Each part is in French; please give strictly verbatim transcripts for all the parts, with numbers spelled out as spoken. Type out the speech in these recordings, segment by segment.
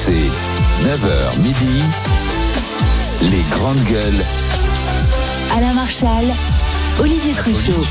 C, neuf heures midi, les grandes gueules. Alain Marchal, Olivier Truchot.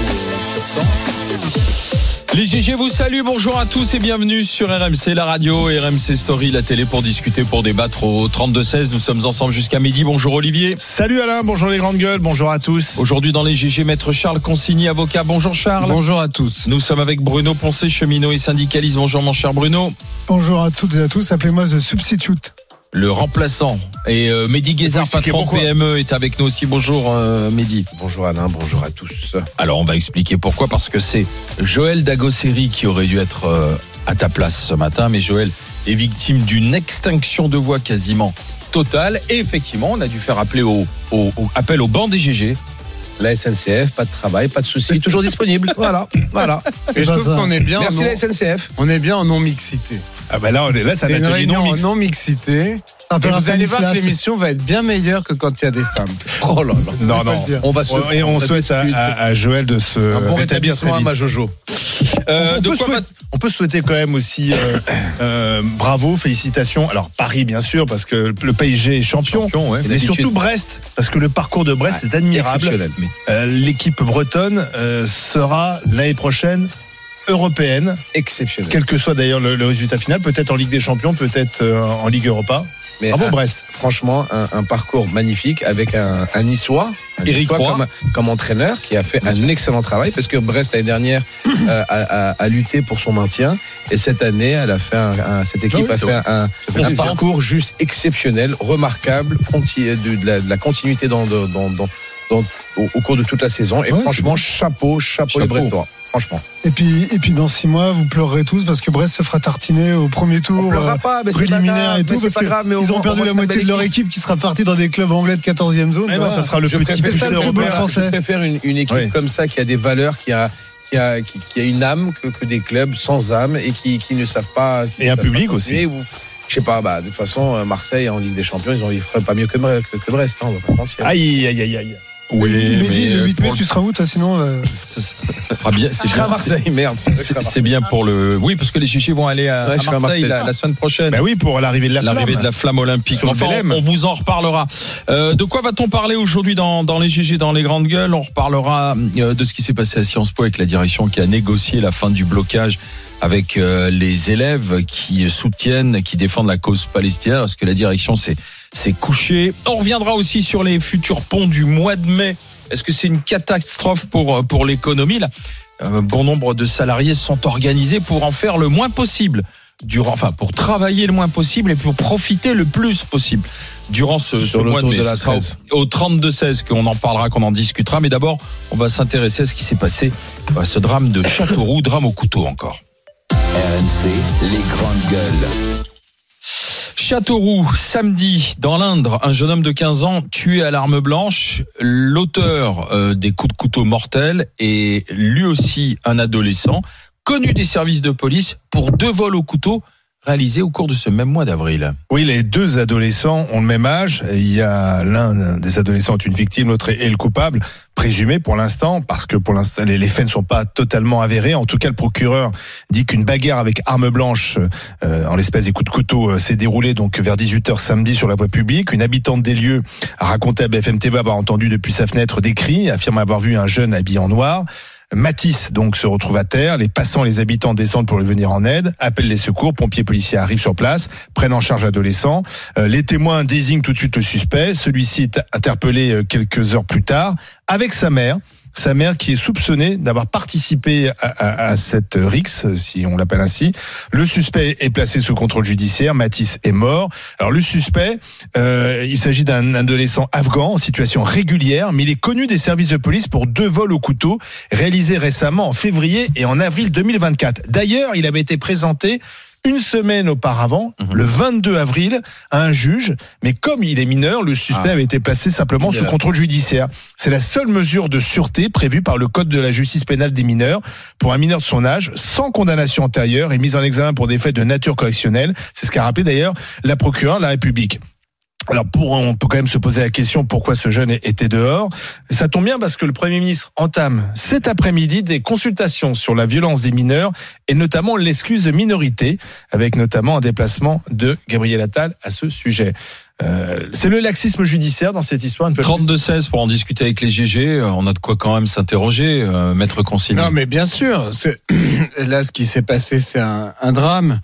Les G G vous saluent, bonjour à tous et bienvenue sur R M C, la radio, R M C Story, la télé pour discuter, pour débattre au trente-deux seize. Nous sommes ensemble jusqu'à midi. Bonjour Olivier. Salut Alain, bonjour les grandes gueules, bonjour à tous. Aujourd'hui dans les G G, maître Charles Consigny, avocat. Bonjour Charles. Bonjour à tous. Nous sommes avec Bruno Poncet, cheminot et syndicaliste. Bonjour mon cher Bruno. Bonjour à toutes et à tous, appelez-moi The Substitute. Le remplaçant. Et euh, Mehdi Guézard, patron P M E, est avec nous aussi. Bonjour euh, Mehdi. Bonjour Alain, bonjour à tous. Alors on va expliquer pourquoi, parce que c'est Joël Dagosseri qui aurait dû être euh, à ta place ce matin, mais Joël est victime d'une extinction de voix quasiment totale. Et effectivement, on a dû faire appeler au, au, au appel au banc des G G. La S N C F, pas de travail, pas de souci, toujours disponible. Voilà, voilà. Et je trouve qu'on est bien. Merci en non, la S N C F. On est bien en non-mixité. Ah ben là, on est là, ça c'est va une être réunion non-mix. en non-mixité. Et vous allez voir que l'émission va être bien meilleure que quand il y a des femmes. Oh là là. Non, non. On va se. Et on, on souhaite à, à, à Joël de se un bon rétablir rétablissement à ma Jojo. Euh, on, de peut quoi souhaiter, va... on peut souhaiter quand même aussi euh, euh, bravo, félicitations. Alors Paris bien sûr parce que le P S G est champion, champion ouais. mais surtout Brest parce que le parcours de Brest ouais, c'est admirable. Mais... Euh, l'équipe bretonne euh, sera l'année prochaine européenne, exceptionnelle. Quel que soit d'ailleurs le, le résultat final, peut-être en Ligue des Champions, peut-être euh, en Ligue Europa. Mais bravo un, Brest. Franchement, un, un parcours magnifique avec un, un Niçois, un Éric Niçois Roy comme, comme entraîneur qui a fait Bien un sûr. excellent travail parce que Brest l'année dernière euh, a, a, a lutté pour son maintien et cette année, elle a fait un, un, cette équipe ah oui, a fait un, un, un parcours juste exceptionnel, remarquable, de, de, la, de la continuité dans, dans, dans, dans, dans au, au cours de toute la saison et ouais, franchement, chapeau, chapeau, chapeau les Brestois. Franchement. Et puis, et puis dans six mois, vous pleurerez tous parce que Brest se fera tartiner au premier tour. On pleurera pas, mais préliminaire c'est et tout. mais c'est pas grave, mais ils ont perdu la moitié de leur équipe qui sera partie dans des clubs anglais de quatorzième zone. Eh ben, ça sera le je petit préfère, européen français. Je préfère une, une équipe oui. comme ça qui a des valeurs, qui a, qui a, qui, qui a une âme que, que des clubs sans âme et qui, qui ne savent pas. Et un public aussi. Ou, je sais pas, bah, de toute façon, Marseille en Ligue des Champions, ils, ont, ils feraient pas mieux que, que, que Brest, hein, on va pas mentir. Aïe, aïe, aïe, aïe. Oui, mais, mais le huit mai, tu seras où toi sinon euh... ça sera bien, c'est bien, à Marseille, merde. C'est, c'est, c'est bien pour le. Oui, parce que les Chichis vont aller à, ouais, à Marseille, à Marseille. La, la semaine prochaine. Ben oui, pour l'arrivée de la l'arrivée flamme. de la flamme olympique. Sur enfin, on, on vous en reparlera. Euh, de quoi va-t-on parler aujourd'hui dans, dans les G G, dans les grandes gueules? On reparlera euh, de ce qui s'est passé à Sciences Po avec la direction qui a négocié la fin du blocage avec euh, les élèves qui soutiennent, qui défendent la cause palestinienne, parce que la direction s'est, s'est couchée. On reviendra aussi sur les futurs ponts du mois de mai. Est-ce que c'est une catastrophe pour, pour l'économie là ? Un bon nombre de salariés sont organisés pour en faire le moins possible, durant, enfin pour travailler le moins possible et pour profiter le plus possible durant ce, ce mois de mai. Ce sera au, au trente-deux seize qu'on en parlera, qu'on en discutera. Mais d'abord, on va s'intéresser à ce qui s'est passé, à ce drame de Châteauroux, drame au couteau encore. R M C, les grandes gueules. Châteauroux, samedi, dans l'Indre, un jeune homme de quinze ans tué à l'arme blanche. L'auteur euh, des coups de couteau mortels est lui aussi un adolescent, connu des services de police pour deux vols au couteau réalisés au cours de ce même mois d'avril. Oui, les deux adolescents ont le même âge. Il y a l'un des adolescents est une victime, l'autre est le coupable, présumé pour l'instant, parce que pour l'instant les faits ne sont pas totalement avérés. En tout cas, le procureur dit qu'une bagarre avec arme blanche, euh, en l'espèce des coups de couteau, euh, s'est déroulée donc vers dix-huit heures samedi sur la voie publique. Une habitante des lieux a raconté à B F M T V avoir entendu depuis sa fenêtre des cris, affirme avoir vu un jeune habillé en noir. Matisse donc se retrouve à terre, les passants et les habitants descendent pour lui venir en aide, appellent les secours, pompiers, policiers arrivent sur place, prennent en charge l'adolescent. Euh, les témoins désignent tout de suite le suspect, celui-ci est interpellé quelques heures plus tard avec sa mère. Sa mère qui est soupçonnée d'avoir participé à, à, à cette rixe, si on l'appelle ainsi. Le suspect est placé sous contrôle judiciaire. Matisse est mort. Alors le suspect, euh, il s'agit d'un adolescent afghan en situation régulière, mais il est connu des services de police pour deux vols au couteau réalisés récemment en février et en avril deux mille vingt-quatre. D'ailleurs, il avait été présenté une semaine auparavant, mmh. le vingt-deux avril, à un juge. Mais comme il est mineur, le suspect ah. avait été placé simplement sous contrôle judiciaire. C'est la seule mesure de sûreté prévue par le Code de la justice pénale des mineurs pour un mineur de son âge, sans condamnation antérieure et mise en examen pour des faits de nature correctionnelle. C'est ce qu'a rappelé d'ailleurs la procureure de la République. Alors pour, on peut quand même se poser la question pourquoi ce jeune était dehors. Et ça tombe bien parce que le Premier ministre entame cet après-midi des consultations sur la violence des mineurs et notamment l'excuse de minorité, avec notamment un déplacement de Gabriel Attal à ce sujet. Euh, c'est le laxisme judiciaire dans cette histoire. trente-deux seize pour en discuter avec les G G. On a de quoi quand même s'interroger, euh, Maître Consigny. Non, mais bien sûr. C'est... Là, ce qui s'est passé, c'est un, un drame.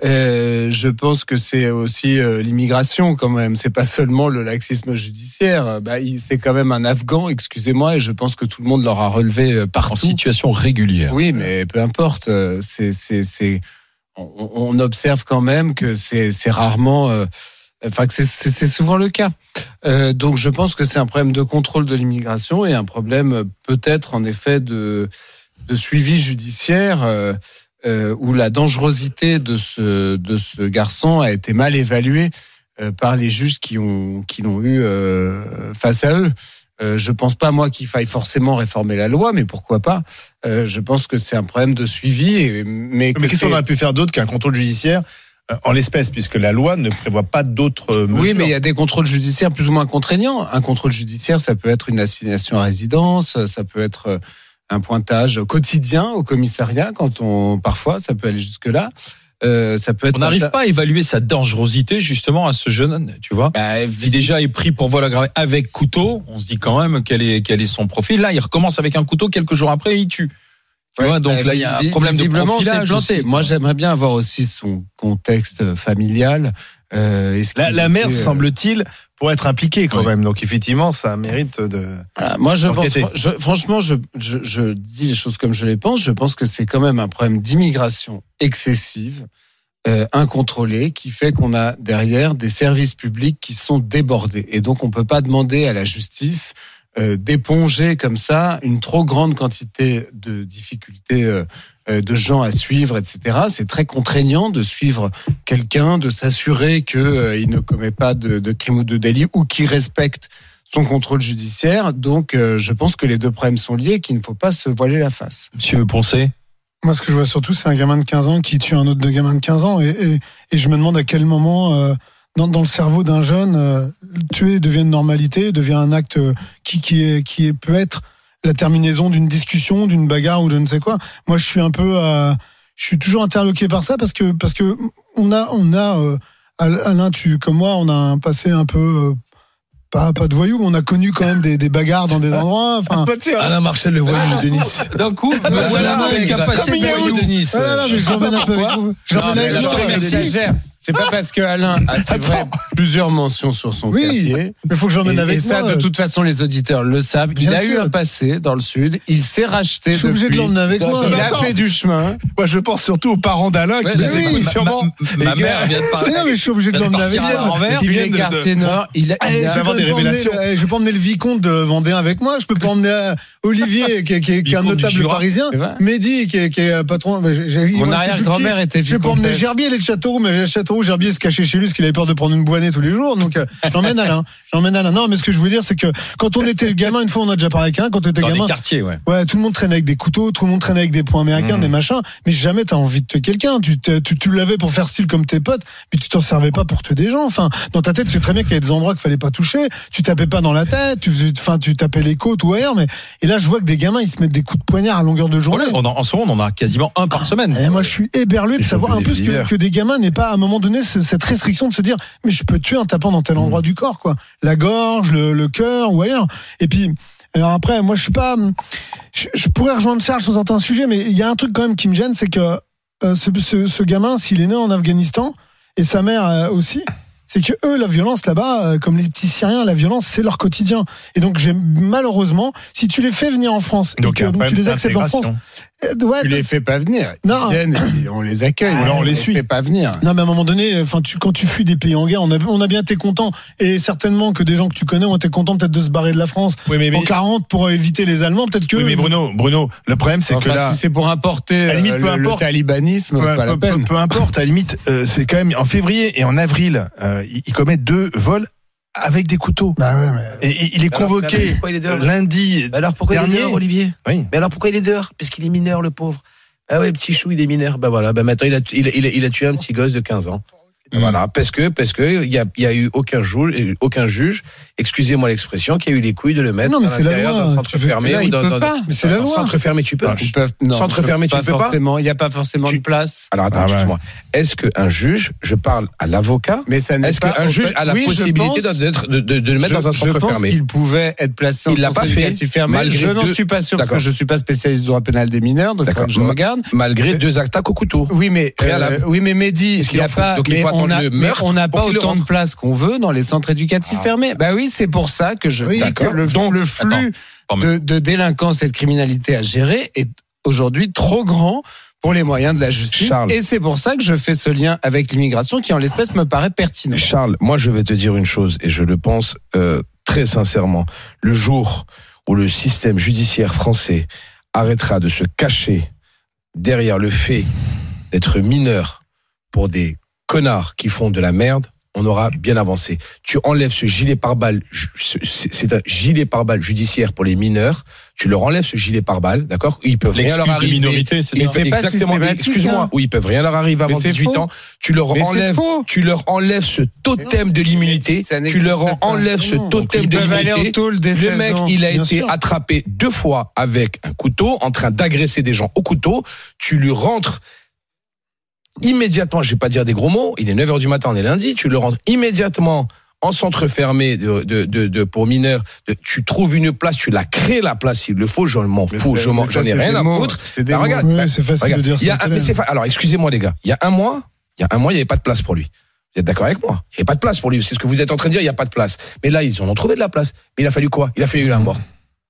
Euh, je pense que c'est aussi euh, l'immigration quand même. C'est pas seulement le laxisme judiciaire. Bah, il, c'est quand même un Afghan, excusez-moi, et je pense que tout le monde l'aura relevé partout. En situation régulière. Oui, mais peu importe. C'est, c'est, c'est... On, on observe quand même que c'est, c'est rarement. Euh... Enfin, c'est, c'est, c'est souvent le cas. Euh, donc, je pense que c'est un problème de contrôle de l'immigration et un problème peut-être, en effet, de, de suivi judiciaire euh, euh, où la dangerosité de ce, de ce garçon a été mal évaluée euh, par les juges qui ont, qui l'ont eu euh, face à eux. Euh, je pense pas, moi, qu'il faille forcément réformer la loi, mais pourquoi pas. Euh, je pense que c'est un problème de suivi. Et, mais mais qu'est-ce qu'on aurait pu faire d'autre qu'un contrôle judiciaire en l'espèce, puisque la loi ne prévoit pas d'autres mesures. Oui, mais il y a des contrôles judiciaires plus ou moins contraignants. Un contrôle judiciaire, ça peut être une assignation à résidence, ça peut être un pointage quotidien au commissariat, quand on, parfois, ça peut aller jusque-là. Euh, ça peut être on n'arrive pas à évaluer sa dangerosité justement à ce jeune homme, tu vois, bah, qui déjà est pris pour vol aggravé avec couteau. On se dit quand même quel est, quel est son profil. Là, il recommence avec un couteau, quelques jours après, il tue. Tu ouais, vois, donc là, il y a un problème de profilage. Aussi. Moi, j'aimerais bien avoir aussi son contexte familial. Euh, la, la mère, était, euh... semble-t-il, pour être impliquée quand oui. même. Donc, effectivement, ça mérite de. Voilà, moi, je pense, je, franchement, je, je, je dis les choses comme je les pense. Je pense que c'est quand même un problème d'immigration excessive, euh, incontrôlée, qui fait qu'on a derrière des services publics qui sont débordés. Et donc, on peut pas demander à la justice Euh, d'éponger comme ça une trop grande quantité de difficultés euh, de gens à suivre, et cetera. C'est très contraignant de suivre quelqu'un, de s'assurer qu'il euh, ne commet pas de, de crime ou de délit ou qu'il respecte son contrôle judiciaire. Donc, euh, je pense que les deux problèmes sont liés et qu'il ne faut pas se voiler la face. Monsieur Poncet ? Moi, ce que je vois surtout, c'est un gamin de quinze ans qui tue un autre de gamin de quinze ans. Et, et, et je me demande à quel moment... Euh, Dans, dans le cerveau d'un jeune, euh, tuer devient une normalité, devient un acte euh, qui, qui, est, qui est, peut être la terminaison d'une discussion, d'une bagarre ou je ne sais quoi. Moi, je suis un peu, euh, je suis toujours interloqué par ça parce que parce que on a, on a, euh, Alain, tu comme moi, on a un passé un peu. Euh, Pas, pas de voyous, mais on a connu quand même des, des bagarres dans des endroits. Enfin, Alain Marchal, le voyou de Nice. D'un coup, me voilà avec un passé de voyou de Nice. Voilà, mais j'emmène un peu avec vous. J'emmène avec vous. C'est pas parce que Alain a, c'est vrai, plusieurs mentions sur son oui, quartier. Mais faut que j'emmène et, avec et ça, moi. de toute façon, les auditeurs le savent. Il Bien a sûr. eu un passé dans le Sud. Il s'est racheté. Je suis obligé depuis. de l'emmener avec moi. Il mais a attends. fait du chemin. Moi, je pense surtout aux parents d'Alain qui ouais, nous oui, écoutent ma, sûrement. Ma, ma mère vient de parler. Non, mais je suis obligé de l'emmener avec moi. Il vient de quartier Nord. Il a, il a avoir des révélations. Emmener, je vais pas emmener le vicomte de Vendéen avec moi. Je peux pas emmener Olivier, qui, qui, qui est un notable parisien. Mehdi, qui, qui est patron. J'ai, Mon arrière-grand-mère était vicomtesse. Je vais pas emmener Gerbier, les de Châteauroux, mais Châteauroux, Gerbier se cachait chez lui parce qu'il avait peur de prendre une bouannée tous les jours. Donc, euh, j'emmène Alain. J'emmène Alain. Non, mais ce que je veux dire, c'est que quand on était gamin, une fois, on a déjà parlé avec un, quand on était dans gamin. les quartiers, ouais. Ouais, tout le monde traînait avec des couteaux, tout le monde traînait avec des poings américains, mmh. des machins. Mais jamais t'as envie de tuer quelqu'un. Tu, tu, tu l'avais pour faire style comme tes potes, mais tu t'en servais pas pour tuer des gens. Enfin, dans ta tête, tu sais très bien qu'il y a des endroits qu'il fallait pas toucher. Tu tapais pas dans la tête, tu faisais, enfin, tu tapais les côtes ou ailleurs, mais, et là, je vois que des gamins, ils se mettent des coups de poignard à longueur de journée. Ouais, on en, en ce moment, on en a quasiment un par semaine. Et moi, je suis éberlué de savoir un peu ce que, que des gamins n'aient pas, à un moment donné, ce, cette restriction de se dire, mais je peux tuer en tapant dans tel endroit mmh. du corps, quoi. La gorge, le, le cœur ou ailleurs. Et puis, alors après, moi, je suis pas, je, je pourrais rejoindre Charles sur certains sujets, mais il y a un truc quand même qui me gêne, c'est que euh, ce, ce, ce gamin, s'il est né en Afghanistan, et sa mère euh, aussi, c'est que eux, la violence là-bas, euh, comme les petits Syriens, la violence, c'est leur quotidien. Et donc, j'ai malheureusement, si tu les fais venir en France, donc, et que, donc tu les acceptes en France, euh, ouais, tu les fais pas venir. Non. Ils viennent, on les accueille. Ah, là, on on les les suit. fait pas venir. Non, mais à un moment donné, enfin, tu, quand tu fuis des pays en guerre, on a, on a bien été content, et certainement que des gens que tu connais ont été contents peut-être de se barrer de la France oui, mais, mais, en quarante pour éviter les Allemands, peut-être que. Oui, mais Bruno, Bruno, le problème c'est enfin, que là, si c'est pour importer à la limite, euh, peu le, importe, le talibanisme, peu, pas la peu, peine. Peu, peu importe, à la limite, euh, c'est quand même en février et en avril, euh, il, il commet deux vols avec des couteaux. Bah ouais, mais... et, et il est alors, convoqué il est dehors, lundi. Bah alors pourquoi dernier. il est dehors, Olivier? Oui. Mais alors pourquoi il est dehors? Parce qu'il est mineur, le pauvre. Ah ouais, petit chou, il est mineur. Bah voilà, bah maintenant il a, il, il, il a tué un petit gosse de quinze ans. Voilà, parce que parce que il y a il y a eu aucun juge, aucun juge, excusez-moi l'expression, qui a eu les couilles de le mettre non, mais à l'intérieur c'est la loi. d'un centre Tu veux- fermé là, ou il dans, peut dans, pas. Mais c'est la dans un loi. centre fermé, tu peux. Ils peuvent, non, Centre fermé, tu pas ne peux pas. forcément. Il n'y a pas forcément Tu- de place. Alors attends, Ah ouais. excuse-moi. Est-ce qu'un juge, je parle à l'avocat, Mais ça n'est est-ce pas qu'un au- juge a la Oui, je possibilité pense- d'être, de, de, de le mettre je, dans un centre je pense fermé? qu'il pouvait être placé en Il l'a centre pas fait, éducatif fermé. malgré Je n'en deux- suis pas sûr parce D'accord. que je suis pas spécialiste du droit pénal des mineurs, donc D'accord. faut que je regarde. Malgré deux attaques au couteau. Oui, mais Préalable. euh, oui, mais Mehdi, Est-ce qu'il il y a en faut- pas, donc il mais faut on attendre a, le mais meurtre on n'a pour pas qu'il le autant de rentre. place qu'on veut dans les centres éducatifs Ah. fermés. Bah oui, c'est pour ça que je Oui, dis que d'accord. le, Donc, le flux attends, quand même. de, de délinquance et de criminalité à gérer est aujourd'hui trop grand pour les moyens de la justice. Charles. Et c'est pour ça que je fais ce lien avec l'immigration qui, en l'espèce, me paraît pertinent. Charles, moi je vais te dire une chose, et je le pense euh, très sincèrement. Le jour où le système judiciaire français arrêtera de se cacher derrière le fait d'être mineur pour des connards qui font de la merde, on aura bien avancé. Tu enlèves ce gilet pare-balles, ju- ce- c'est c'est un gilet pare-balles judiciaire pour les mineurs, tu leur enlèves ce gilet pare-balles, d'accord? Ils peuvent rien leur L'excuse de arriver. minorité, c'est Ils ça. c'est pas exactement, systématique, excuse-moi, hein. oui, ils peuvent rien leur arriver avant Mais c'est dix-huit faux. ans. Tu leur Mais c'est enlèves, faux. tu leur enlèves ce totem de l'immunité. Ça Tu n'existe leur pas. enlèves ce Non. totem Ils de peuvent aller en l'immunité. tôle dès Le seize mec, ans. il a Bien été sûr. attrapé deux fois avec un couteau, en train d'agresser des gens au couteau. Tu lui rentres immédiatement, je vais pas dire des gros mots, il est neuf heures du matin, on est lundi, tu le rentres immédiatement en centre fermé de, de, de, de- pour mineurs, de- tu trouves une place, tu la crées la place, s'il le faut, je m'en fous, je m'en, Mais ça, j'en ai c'est rien des à mots. foutre. C'est des Bah, mots. regarde, Oui, bah, c'est facile regarde, de dire il y a ça. un- mais c'est fa- alors, excusez-moi les gars, il y a un mois, il y a un mois, il n'y avait pas de place pour lui. Vous êtes d'accord avec moi? Il n'y avait pas de place pour lui. C'est ce que vous êtes en train de dire, il n'y a pas de place. Mais là, ils en ont trouvé de la place. Mais il a fallu quoi? Il a fallu un mort.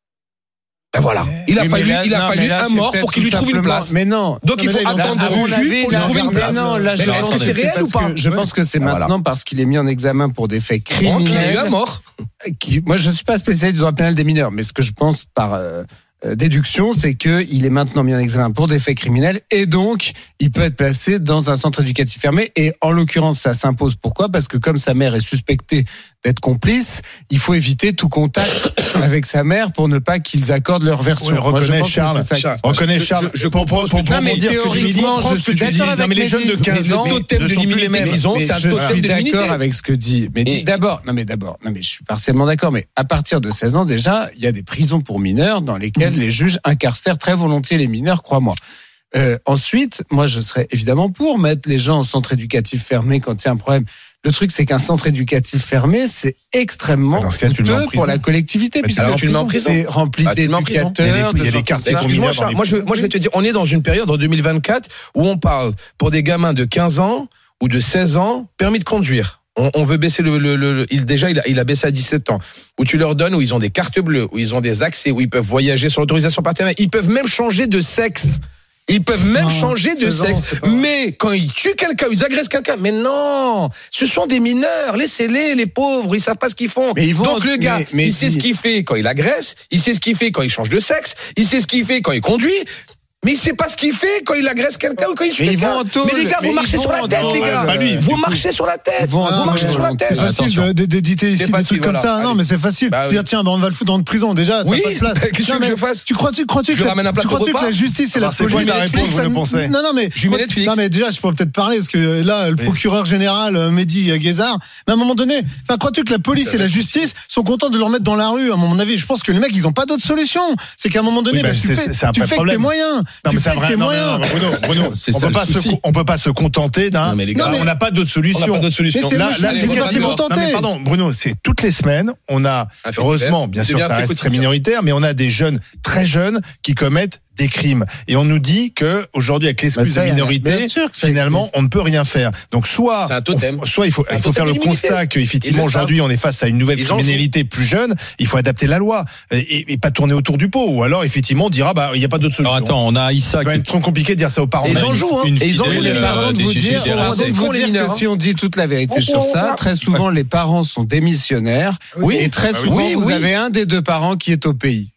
Ben voilà. Il a Oui, mais fallu, là- il a non, fallu mais là, un c'est mort peut-être pour qu'il lui tout trouve une simplement- place. Mais non. Donc il Non, faut mais là, il a- attendre À mon de avis, vue pour lui là, trouver une mais place. non, là, Mais je est-ce pense que c'est réel parce ou pas? que Je pense que c'est Ah, voilà. maintenant parce qu'il est mis en examen pour des faits Donc il y a eu criminels. un mort. qui- moi, je suis pas spécialiste du droit pénal des mineurs, mais ce que je pense par euh, euh, déduction, c'est que il est maintenant mis en examen pour des faits criminels et donc il peut être placé dans un centre éducatif fermé. Et en l'occurrence, ça s'impose. Pourquoi? Parce que comme sa mère est suspectée d'être complice, il faut éviter tout contact avec sa mère pour ne pas qu'ils accordent leur version. Oui, Moi, je reconnais pense que Charles. c'est ça qui se passe. Reconnais Charles. je pour, pour, pour, Non, mais pour dire ce que je dis, théoriquement, prends je ce que suis tu dis. d'accord Non, mais les avec jeunes de Mehdi. quinze ans Le totem ne de sont plus les l'immunité mêmes. qu'ils ont, Mais c'est un je totem suis de l'immunité. d'accord avec ce que dit. Mais Et- d'abord, non mais d'abord, non mais je suis partiellement d'accord. Mais à partir de seize ans déjà, il y a des prisons pour mineurs dans lesquelles les juges incarcèrent très volontiers les mineurs, crois-moi. Euh, ensuite, moi, je serais évidemment pour mettre les gens en centre éducatif fermé quand il y a un problème. Le truc, c'est qu'un centre éducatif fermé, c'est extrêmement Dans ce cas, tu le mets en coûteux prison. pour la collectivité, Mais puisque alors, tu le mets en prison. c'est rempli Bah, tu le mets en prison. d'éducateurs. Il y a des- il y a de des gens quartiers comme ça. pour Excuse-moi, mineurs dans Charles, les moi je, moi je vais te dire, on est dans une période en deux mille vingt-quatre où on parle pour des gamins de quinze ans ou de seize ans, permis de conduire. On, on veut baisser le, le, le- le- il déjà il a, il a baissé à dix-sept ans. Où tu leur donnes, où ils ont des cartes bleues, où ils ont des accès, où ils peuvent voyager sur l'autorisation parentale. Ils peuvent même changer de sexe. Ils peuvent même Non, changer de seize ans, sexe. c'est pas- Mais quand ils tuent quelqu'un, ils agressent quelqu'un. Mais non, ce sont des mineurs. Laissez-les, les pauvres. Ils savent pas ce qu'ils font. Mais ils vont- Donc le gars, mais- mais il sait dis- ce qu'il fait quand il agresse. Il sait ce qu'il fait quand il change de sexe. Il sait ce qu'il fait quand il conduit. Mais il sait pas ce qu'il fait quand il agresse quelqu'un ou quand il tue Mais ils quelqu'un. vont en tôle. Mais les gars, Mais vous ils marchez vont sur la en tête, tôle. les gars. Pas lui. Vous marchez sur la tête. Ils vont en Vous tôle. marchez sur la tête. C'est facile Attention. de- d'éditer ici C'est des facile, trucs comme voilà. ça. Non, Allez. mais c'est facile. Bah oui. Dire, tiens, bah, on va le foutre dans une prison. Déjà, t'as Oui. pas de place. Qu'est-ce que tu Non, veux que mais je fasse Tu crois-tu, crois-tu Je que lui ramène un plateau tu crois-tu repas que la justice et la Alors, c'est quoi police, la réponse, vous ça- le pensez Non, non, mais. Je lui mets Netflix. Non, mais déjà, je pourrais peut-être parler parce que là, le procureur général, euh, Mehdi Guézard, mais à un moment donné, enfin, crois-tu que la police et la justice sont contents de le remettre dans la rue? À mon avis, je pense que les mecs, ils ont pas d'autre solution. C'est qu'à un moment donné, Oui, bah, bah, tu c'est- fais, c'est un tu vrai fais avec tes problème. moyens. Non, Tu mais c'est fais un avec vrai. tes Non, non, moyens. non, Bruno, Bruno, C'est on ça peut le pas se, souci. on peut pas se contenter d'un. Non, mais les Là, gars, on n'a pas d'autre On n'a solution. pas d'autre solution. Mais c'est Là, moche, là, mais c'est c'est quasiment Non, mais tenté. pardon, Bruno, c'est toutes les semaines, on a, Un fait heureusement, divers. bien C'est sûr, bien ça fait reste très quotidien. minoritaire, mais on a des jeunes, très jeunes, qui commettent des crimes. Et on nous dit que aujourd'hui, avec l'excuse Bah, ça, de y a- minorité, bien sûr que ça finalement, existe. on ne peut rien faire. Donc, soit, C'est un totem. on- soit il faut, Un il faut totem faire le d'immunité. constat Ils qu'effectivement, le savent. aujourd'hui, on est face à une nouvelle Ils en criminalité plus jeune. Il faut adapter la loi et, et- et pas tourner autour du pot. Ou alors, effectivement, on dira, bah, il n'y a pas d'autre solution. Alors attends, on a Issa Ça va qui être trop compliqué de dire ça aux parents. Et ils en Une- jouent, hein. une Et ils en jouent, fidèle, les euh, parents des vous G G dire, D R C. de vous les dire mineurs, que hein. si on dit toute la vérité sur ça, très souvent les parents sont démissionnaires. Oui. Et très Bah souvent oui, vous oui. avez un des deux parents qui est au pays,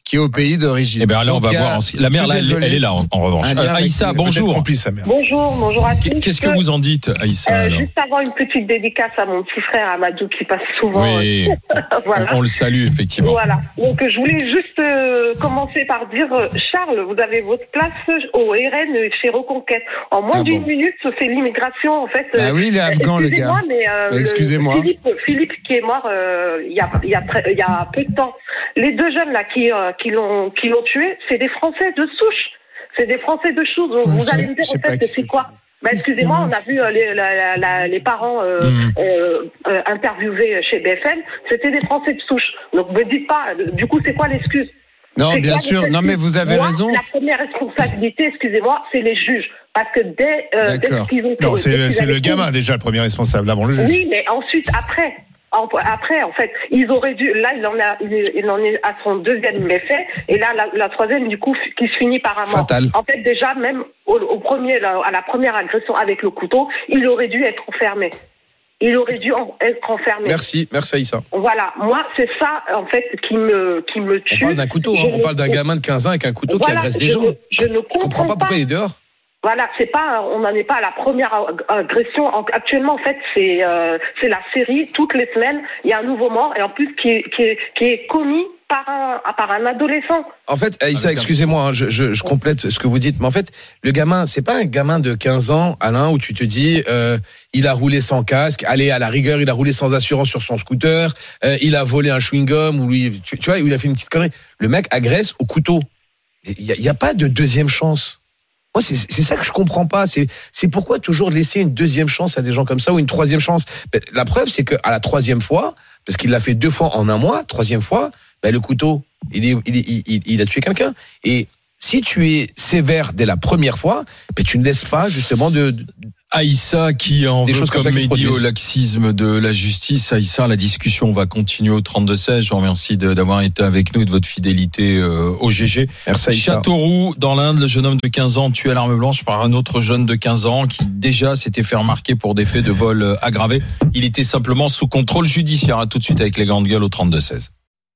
qui est au pays d'origine. Eh bien là, on Donc, va a, voir. La mère, là, elle, elle est là, en, en revanche. Euh, Aïssa, bonjour. Complice, sa mère. Bonjour, bonjour à tous. Qu'est-ce que vous en dites, Aïssa euh, Juste avant, une petite dédicace à mon petit frère Amadou qui passe souvent. Oui, voilà. on, on le salue, effectivement. Voilà. Donc, je voulais juste euh, commencer par dire, euh, Charles, vous avez votre place au R N chez Reconquête. En moins Ah d'une bon. minute, c'est l'immigration, en fait. Bah oui, il est afghan, le gars. Excusez-moi, mais euh, Bah, excusez-moi. le- Philippe, Philippe qui est mort euh, il y a il y a très- il y a peu de temps. Les deux jeunes là qui euh, qui l'ont qui l'ont tué, c'est des Français de souche. C'est des Français de souche. Donc, Ouais, vous c'est- allez me dire je sais en pas fait qui c'est c'est. quoi? Bah, excusez-moi, on a vu euh, les, la, la, la, les parents euh, Mhm. euh, euh, interviewés chez B F M. C'était des Français de souche. Donc me dites pas. Du coup, c'est quoi l'excuse? Non, C'est bien quoi sûr. l'excuse? Non, mais vous avez Moi, raison. La première responsabilité, excusez-moi, c'est les juges. Parce que dès, euh, dès D'accord. qu'ils ont Non, dès c'est, qu'ils c'est avaient le gamin déjà le premier responsable avant le juge. oui, mais ensuite, après, en- après, en fait, ils auraient dû. Là, il en a, il, il en est à son deuxième méfait, et là, la, la troisième, du coup, qui se finit par un mort. Fatal. En fait, déjà, même au, au premier, là, à la première agression avec le couteau, il aurait dû être enfermé. Il aurait dû en- être enfermé. Merci, merci Aïssa. Voilà, moi, c'est ça, en fait, qui me, qui me tue. On parle d'un couteau, hein. Je on ne- parle d'un gamin de quinze ans avec un couteau qui Voilà, agresse des je gens. ne- Je ne Je comprends, comprends pas pourquoi il est dehors. Voilà, c'est pas, on n'en est pas à la première ag- agression. En- Actuellement, en fait, c'est euh, c'est la série. Toutes les semaines, il y a un nouveau mort, et en plus qui est qui est, qui est commis par un par un adolescent. En fait, Aïssa, excusez-moi, hein, je, je, je complète ce que vous dites, mais en fait, le gamin, c'est pas un gamin de quinze ans, Alain, où tu te dis, euh, il a roulé sans casque, allez, à la rigueur, il a roulé sans assurance sur son scooter, euh, il a volé un chewing-gum, ou lui, tu, tu vois, où il a fait une petite connerie. Le mec agresse au couteau. Il y a, il y a pas de deuxième chance. Moi, c'est, c'est ça que je comprends pas. C'est, c'est pourquoi toujours laisser une deuxième chance à des gens comme ça ou une troisième chance. Ben, la preuve, c'est que à la troisième fois, parce qu'il l'a fait deux fois en un mois, troisième fois, ben, le couteau, il, est, il, est, il, il a tué quelqu'un. Et si tu es sévère dès la première fois, ben, tu ne laisses pas justement de, de Aïssa qui en Des veut choses comme comme ça qui se Mehdi au produisent. laxisme de la justice. Aïssa, la discussion va continuer au trente-deux seize. Je vous remercie de- d'avoir été avec nous et de votre fidélité euh, au G G. Merci Aïssa. Châteauroux, dans l'Inde, le jeune homme de quinze ans tué à l'arme blanche par un autre jeune de quinze ans qui déjà s'était fait remarquer pour des faits de vol euh, aggravés. Il était simplement sous contrôle judiciaire. À tout de suite avec les grandes gueules au trente-deux seize.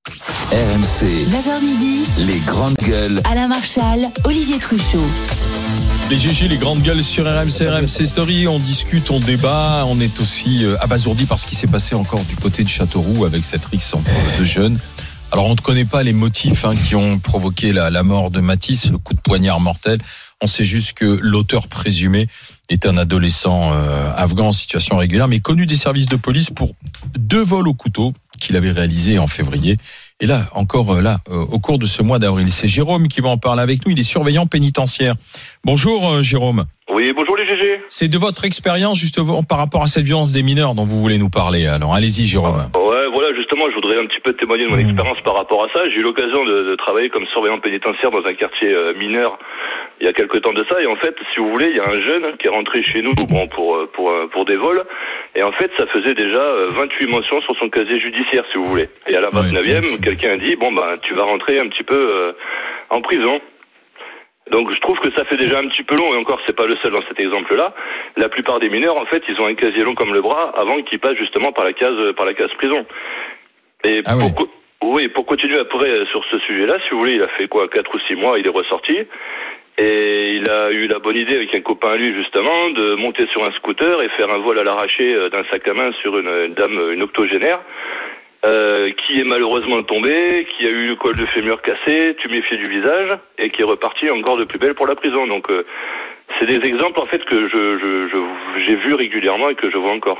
R M C, neuf heures midi, les grandes gueules. Alain Marchal, Olivier Truchot. Les G G, les grandes gueules sur R M C, R M C Story, on discute, on débat, on est aussi euh, abasourdi par ce qui s'est passé encore du côté de Châteauroux avec cette rixe entre deux jeunes. Alors on ne connaît pas les motifs hein, qui ont provoqué la, la mort de Mathis, le coup de poignard mortel. On sait juste que l'auteur présumé est un adolescent euh, afghan en situation régulière, mais connu des services de police pour deux vols au couteau qu'il avait réalisés en février. Et là, encore euh, là, euh, au cours de ce mois d'avril, c'est Jérôme qui va en parler avec nous. Il est surveillant pénitentiaire. Bonjour euh, Jérôme. Oui, bonjour les G G. C'est de votre expérience justement par rapport à cette violence des mineurs dont vous voulez nous parler. Alors allez-y Jérôme. Ouais, voilà, justement, je voudrais un petit peu témoigner de mon expérience par rapport à ça. J'ai eu l'occasion de, de travailler comme surveillant pénitentiaire dans un quartier euh, mineur il y a quelques temps de ça. Et en fait, si vous voulez, il y a un jeune qui est rentré chez nous bon, pour, pour, pour des vols. Et en fait, ça faisait déjà vingt-huit mentions sur son casier judiciaire, si vous voulez. Et à la vingt-neuvième, ouais, quelqu'un a dit, bon, bah, tu vas rentrer un petit peu euh, en prison. Donc je trouve que ça fait déjà un petit peu long, et encore c'est pas le seul dans cet exemple-là. La plupart des mineurs, en fait, ils ont un casier long comme le bras avant qu'ils passent justement par la case par la case prison. Et ah pour, oui. co- oui, pour continuer après sur ce sujet-là, si vous voulez, il a fait quoi, quatre ou six mois, il est ressorti. Et il a eu la bonne idée avec un copain à lui justement de monter sur un scooter et faire un vol à l'arraché d'un sac à main sur une dame, une octogénaire. Euh, qui est malheureusement tombé, qui a eu le col de fémur cassé, tuméfié du visage, et qui est reparti encore de plus belle pour la prison. Donc, euh, c'est des exemples en fait que je, je, je j'ai vu régulièrement et que je vois encore.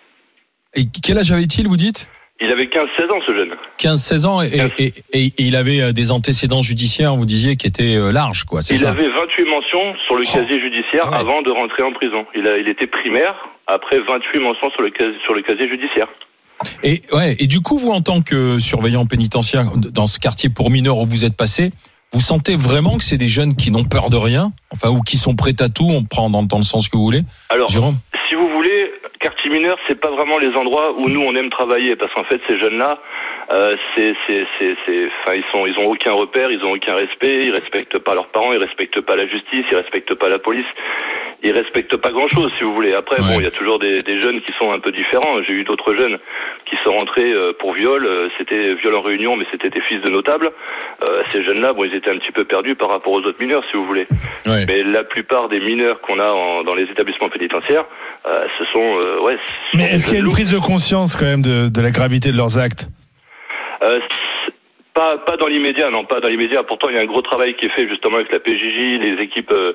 Et quel âge avait-il, vous dites ? Il avait quinze seize ans, ce jeune. quinze seize ans, et, et, et, et il avait des antécédents judiciaires, vous disiez, qui étaient larges, quoi. C'est il ça ? avait vingt-huit mentions sur le casier judiciaire ah ouais. avant de rentrer en prison. Il a, il était primaire, après vingt-huit mentions sur le casier, sur le casier judiciaire. Et ouais, et du coup, vous en tant que surveillant pénitentiaire dans ce quartier pour mineurs où vous êtes passé, vous sentez vraiment que c'est des jeunes qui n'ont peur de rien, enfin ou qui sont prêts à tout, on prend dans, dans le sens que vous voulez. Alors, Jérôme, si vous voulez, quartier mineur, c'est pas vraiment les endroits où nous on aime travailler, parce qu'en fait ces jeunes-là, euh, c'est, c'est, c'est, c'est, enfin ils sont, ils ont aucun repère, ils ont aucun respect, ils respectent pas leurs parents, ils respectent pas la justice, ils respectent pas la police. ils respectent pas grand-chose, si vous voulez. Après, ouais. bon, il y a toujours des, des jeunes qui sont un peu différents. J'ai eu d'autres jeunes qui sont rentrés pour viol. C'était viol en réunion, mais c'était des fils de notables. Euh, ces jeunes-là, bon, ils étaient un petit peu perdus par rapport aux autres mineurs, si vous voulez. Ouais. Mais la plupart des mineurs qu'on a en, dans les établissements pénitentiaires, euh, ce sont, euh, ouais. Mais est-ce qu'il y a une prise de conscience quand même de, de la gravité de leurs actes? euh, Pas, pas dans l'immédiat, non, pas dans l'immédiat. Pourtant, il y a un gros travail qui est fait justement avec la P J J, les équipes euh,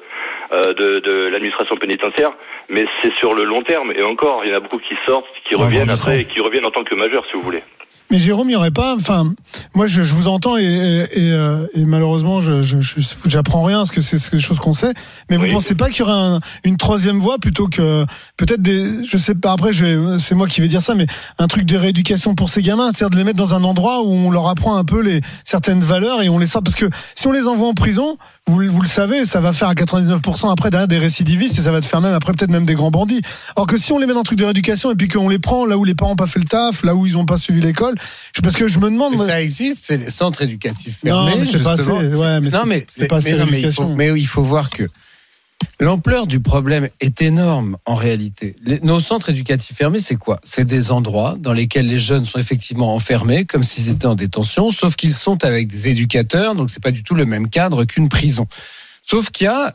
de, de l'administration pénitentiaire, mais c'est sur le long terme. Et encore, il y en a beaucoup qui sortent, qui ouais, reviennent après, et qui reviennent en tant que majeurs, si vous voulez. Mais Jérôme, il n'y aurait pas. Enfin, moi, je, je vous entends et, et, et, euh, et malheureusement, je, je, je, j'apprends rien parce que c'est, c'est des choses qu'on sait. Mais vous ne oui. pensez pas qu'il y aurait un, une troisième voie plutôt que peut-être des. Je sais pas. Après, je vais, c'est moi qui vais dire ça, mais un truc de rééducation pour ces gamins, c'est-à-dire de les mettre dans un endroit où on leur apprend un peu les certaines valeurs et on les sort. Parce que si on les envoie en prison, vous, vous le savez, ça va faire à quatre-vingt-dix-neuf pour cent après derrière des récidivistes et ça va te faire même après peut-être même des grands bandits. Alors que si on les met dans un truc de rééducation et puis qu'on les prend là où les parents n'ont pas fait le taf, là où ils n'ont pas suivi l'école. Parce que je me demande. Mais ça existe, c'est les centres éducatifs fermés. Non, mais c'est pas assez. Ouais, mais non, mais c'est, c'est pas assez. Mais, mais, il faut, mais il faut voir que l'ampleur du problème est énorme en réalité. Les, nos centres éducatifs fermés, c'est quoi? C'est des endroits dans lesquels les jeunes sont effectivement enfermés, comme s'ils étaient en détention, sauf qu'ils sont avec des éducateurs, donc c'est pas du tout le même cadre qu'une prison. Sauf qu'il y a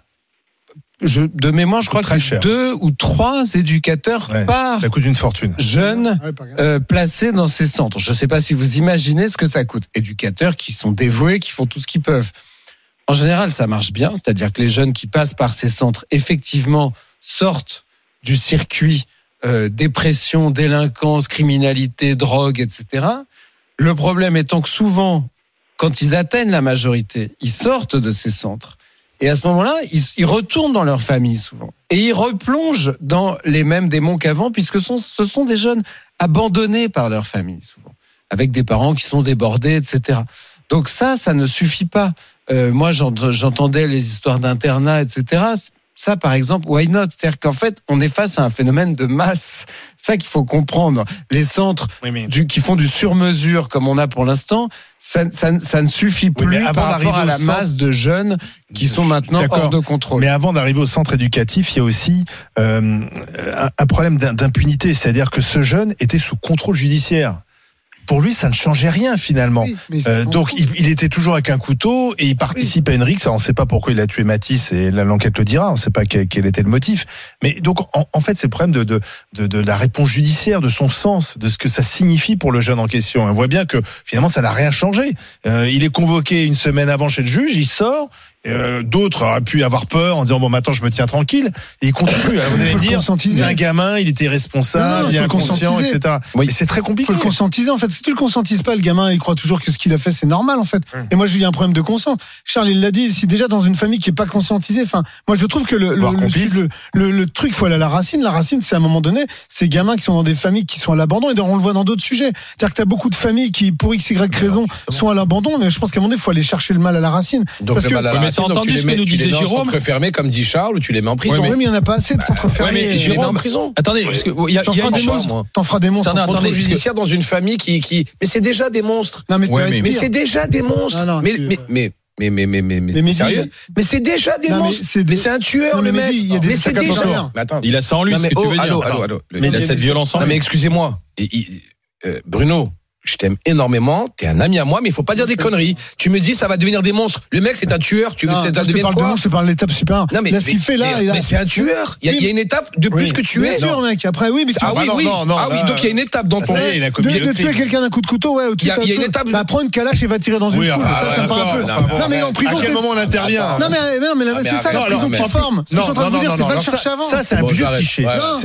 Je, de mémoire, je crois que c'est cher. deux ou trois éducateurs ouais, par ça coûte une fortune. Jeunes euh, placés dans ces centres. Je ne sais pas si vous imaginez ce que ça coûte. Éducateurs qui sont dévoués, qui font tout ce qu'ils peuvent. En général, ça marche bien, c'est-à-dire que les jeunes qui passent par ces centres, effectivement, sortent du circuit euh, dépression, délinquance, criminalité, drogue, et cetera. Le problème étant que souvent, quand ils atteignent la majorité, ils sortent de ces centres. Et à ce moment-là, ils, ils retournent dans leur famille souvent. Et ils replongent dans les mêmes démons qu'avant, puisque ce sont, ce sont des jeunes abandonnés par leur famille souvent, avec des parents qui sont débordés, et cetera. Donc ça, ça ne suffit pas. Euh, moi, j'entendais les histoires d'internat, et cetera. Ça, par exemple, why not? C'est-à-dire qu'en fait, on est face à un phénomène de masse. C'est ça qu'il faut comprendre. Les centres oui, mais... du, qui font du sur-mesure, comme on a pour l'instant, ça, ça, ça ne suffit plus oui, par rapport à la centre... masse de jeunes qui sont maintenant hors de contrôle. Mais avant d'arriver au centre éducatif, il y a aussi euh, un problème d'impunité. C'est-à-dire que ce jeune était sous contrôle judiciaire. Pour lui, ça ne changeait rien finalement. Oui, euh, donc, il, il était toujours avec un couteau et il participe oui. à une rixe. On ne sait pas pourquoi il a tué Matisse et l'enquête le dira. On ne sait pas quel, quel était le motif. Mais donc, en, en fait, c'est le problème de, de, de, de la réponse judiciaire, de son sens, de ce que ça signifie pour le jeune en question. On voit bien que finalement, ça n'a rien changé. Euh, il est convoqué une semaine avant chez le juge, il sort. Euh, d'autres auraient pu avoir peur en disant bon maintenant je me tiens tranquille et il continue. Alors, vous allez me dire c'est un gamin, il était responsable, il est inconscient, et cetera. Oui. Mais c'est très compliqué. Il faut le conscientiser en fait. Si tu le conscientises pas, le gamin il croit toujours que ce qu'il a fait c'est normal en fait. Hum. Et moi j'ai eu un problème de conscience. Charles il l'a dit, si déjà dans une famille qui est pas conscientisée, enfin moi je trouve que le le, le, le, le truc faut aller à la racine. La racine c'est à un moment donné ces gamins qui sont dans des familles qui sont à l'abandon et on le voit dans d'autres sujets. C'est-à-dire que t'as beaucoup de familles qui pour x y raison sont à l'abandon, mais je pense qu'à un moment donné il faut aller chercher le mal à la racine. Donc parce le que, mal à la racine. T'as entendu ce que nous disait Jérôme? Centre fermé, comme dit Charles, ou tu les mets en prison. Oui, mais il n'y en a pas assez de centres fermés. Ouais, mais Jérôme, en prison. Attendez, parce que il y a, t'en, y a feras une chose. T'en feras des monstres. En contrôle judiciaire dans une famille qui, qui, mais c'est déjà des monstres. Non, mais, ouais, mais, mais c'est déjà des monstres. Non, non, mais, mais, mais, mais, mais, mais, mais, mais, mais, sérieux? Mais c'est déjà des non, monstres. Mais c'est, des... mais c'est un tueur, non, le mec. Il y a des mais c'est déjà. Attends. Il a ça en lui, ce que tu veux dire. Allô, allô, allô. Il a cette violence en lui. Non, mais excusez-moi. Bruno. Je t'aime énormément, t'es un ami à moi, mais il faut pas dire des conneries. Tu me dis ça va devenir des monstres. Le mec c'est un tueur. Tu veux non, que ça devienne quoi? De moi, je te parle de l'étape supérieure. Non mais, là, ce qu'il fait là, mais, il a... mais c'est un tueur. Il y a, il y a une étape de plus oui. que tu es. Sûr, mec. Après oui, mais ah oui, oui. Non, non, ah oui, donc il y a une étape dans ton. Il a commis de, de tuer quelqu'un d'un coup de couteau, ouais. Il y a, il y a une étape. Bah prends une calache et va tirer dans une foule. Ça, ça me parle un peu. Non mais en prison. À quel moment on intervient? Non mais non mais c'est ça la prison qui forme. Ce que je suis en train de vous dire, c'est pas le chercher avant. Ça c'est un vieux cliché.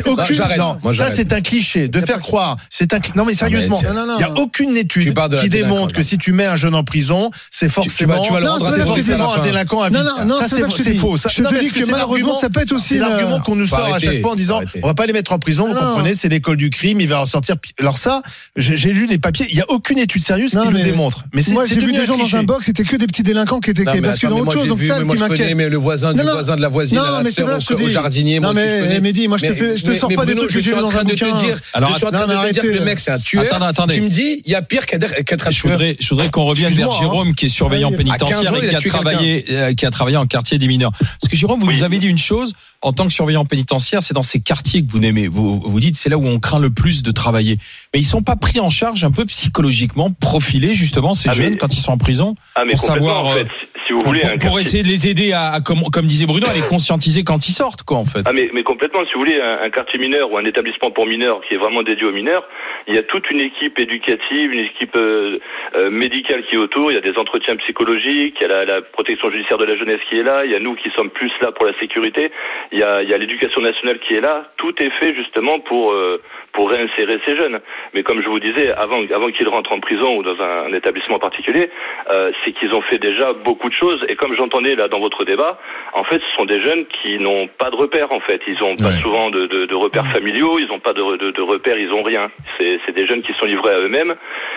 Non, ça c'est un cliché de faire croire. C'est un. Non mais sérieusement, il y a aucune étude qui démontre que si tu mets un jeune en prison, c'est forcément, tu vas, tu vas le non, rendre c'est forcément un délinquant à vie. Non, non, non, ça c'est, c'est, c'est faux. Ça, je te dis que, que malheureusement, ça peut être aussi c'est l'argument qu'on nous sort à chaque fois en disant, on va pas les mettre en prison. Vous comprenez, c'est l'école du crime, il va en sortir. Alors ça, j'ai, j'ai lu les papiers. Il y a aucune étude sérieuse qui le démontre. Mais moi, j'ai vu des gens dans un box, c'était que des petits délinquants qui étaient basculés dans autre chose. Donc ça, qui m'inquiète. Mais le voisin du voisin de la voisine, la sœur au jardinier. Non mais Mehdi, moi je te fais, je te sors pas des trucs que j'ai vu dans un bouquin. Alors je suis en train de te dire, le mec c'est un tueur. Tu me dis, oui, il y a pire qu'être un je voudrais, je voudrais qu'on revienne vers Jérôme, hein. qui est surveillant ah, pénitentiaire ans, et qui a, travaillé, euh, qui a travaillé en quartier des mineurs. Parce que Jérôme, vous oui. nous avez dit une chose, en tant que surveillant pénitentiaire, c'est dans ces quartiers que vous n'aimez. Vous, vous dites, c'est là où on craint le plus de travailler. Mais ils sont pas pris en charge un peu psychologiquement, profilés, justement, ces ah, jeunes, mais... quand ils sont en prison, ah, mais pour savoir, en fait, si vous voulez, pour, pour quartier... essayer de les aider à, à comme, comme disait Bruno, à les conscientiser quand ils sortent, quoi, en fait. Ah, mais, mais complètement, si vous voulez, un, un quartier mineur ou un établissement pour mineurs qui est vraiment dédié aux mineurs, il y a toute une équipe éducative, une équipe euh, euh, médicale qui est autour, il y a des entretiens psychologiques, il y a la, la protection judiciaire de la jeunesse qui est là, il y a nous qui sommes plus là pour la sécurité, il y a, il y a l'éducation nationale qui est là, tout est fait justement pour euh, pour réinsérer ces jeunes. Mais comme je vous disais, avant avant qu'ils rentrent en prison ou dans un, un établissement particulier, euh, c'est qu'ils ont fait déjà beaucoup de choses. Et comme j'entendais là dans votre débat, en fait, ce sont des jeunes qui n'ont pas de repères. En fait, ils n'ont pas ouais. souvent de, de, de repères familiaux, ils n'ont pas de, de, de repères, ils n'ont rien. C'est, c'est des jeunes qui sont livrés à eux-mêmes.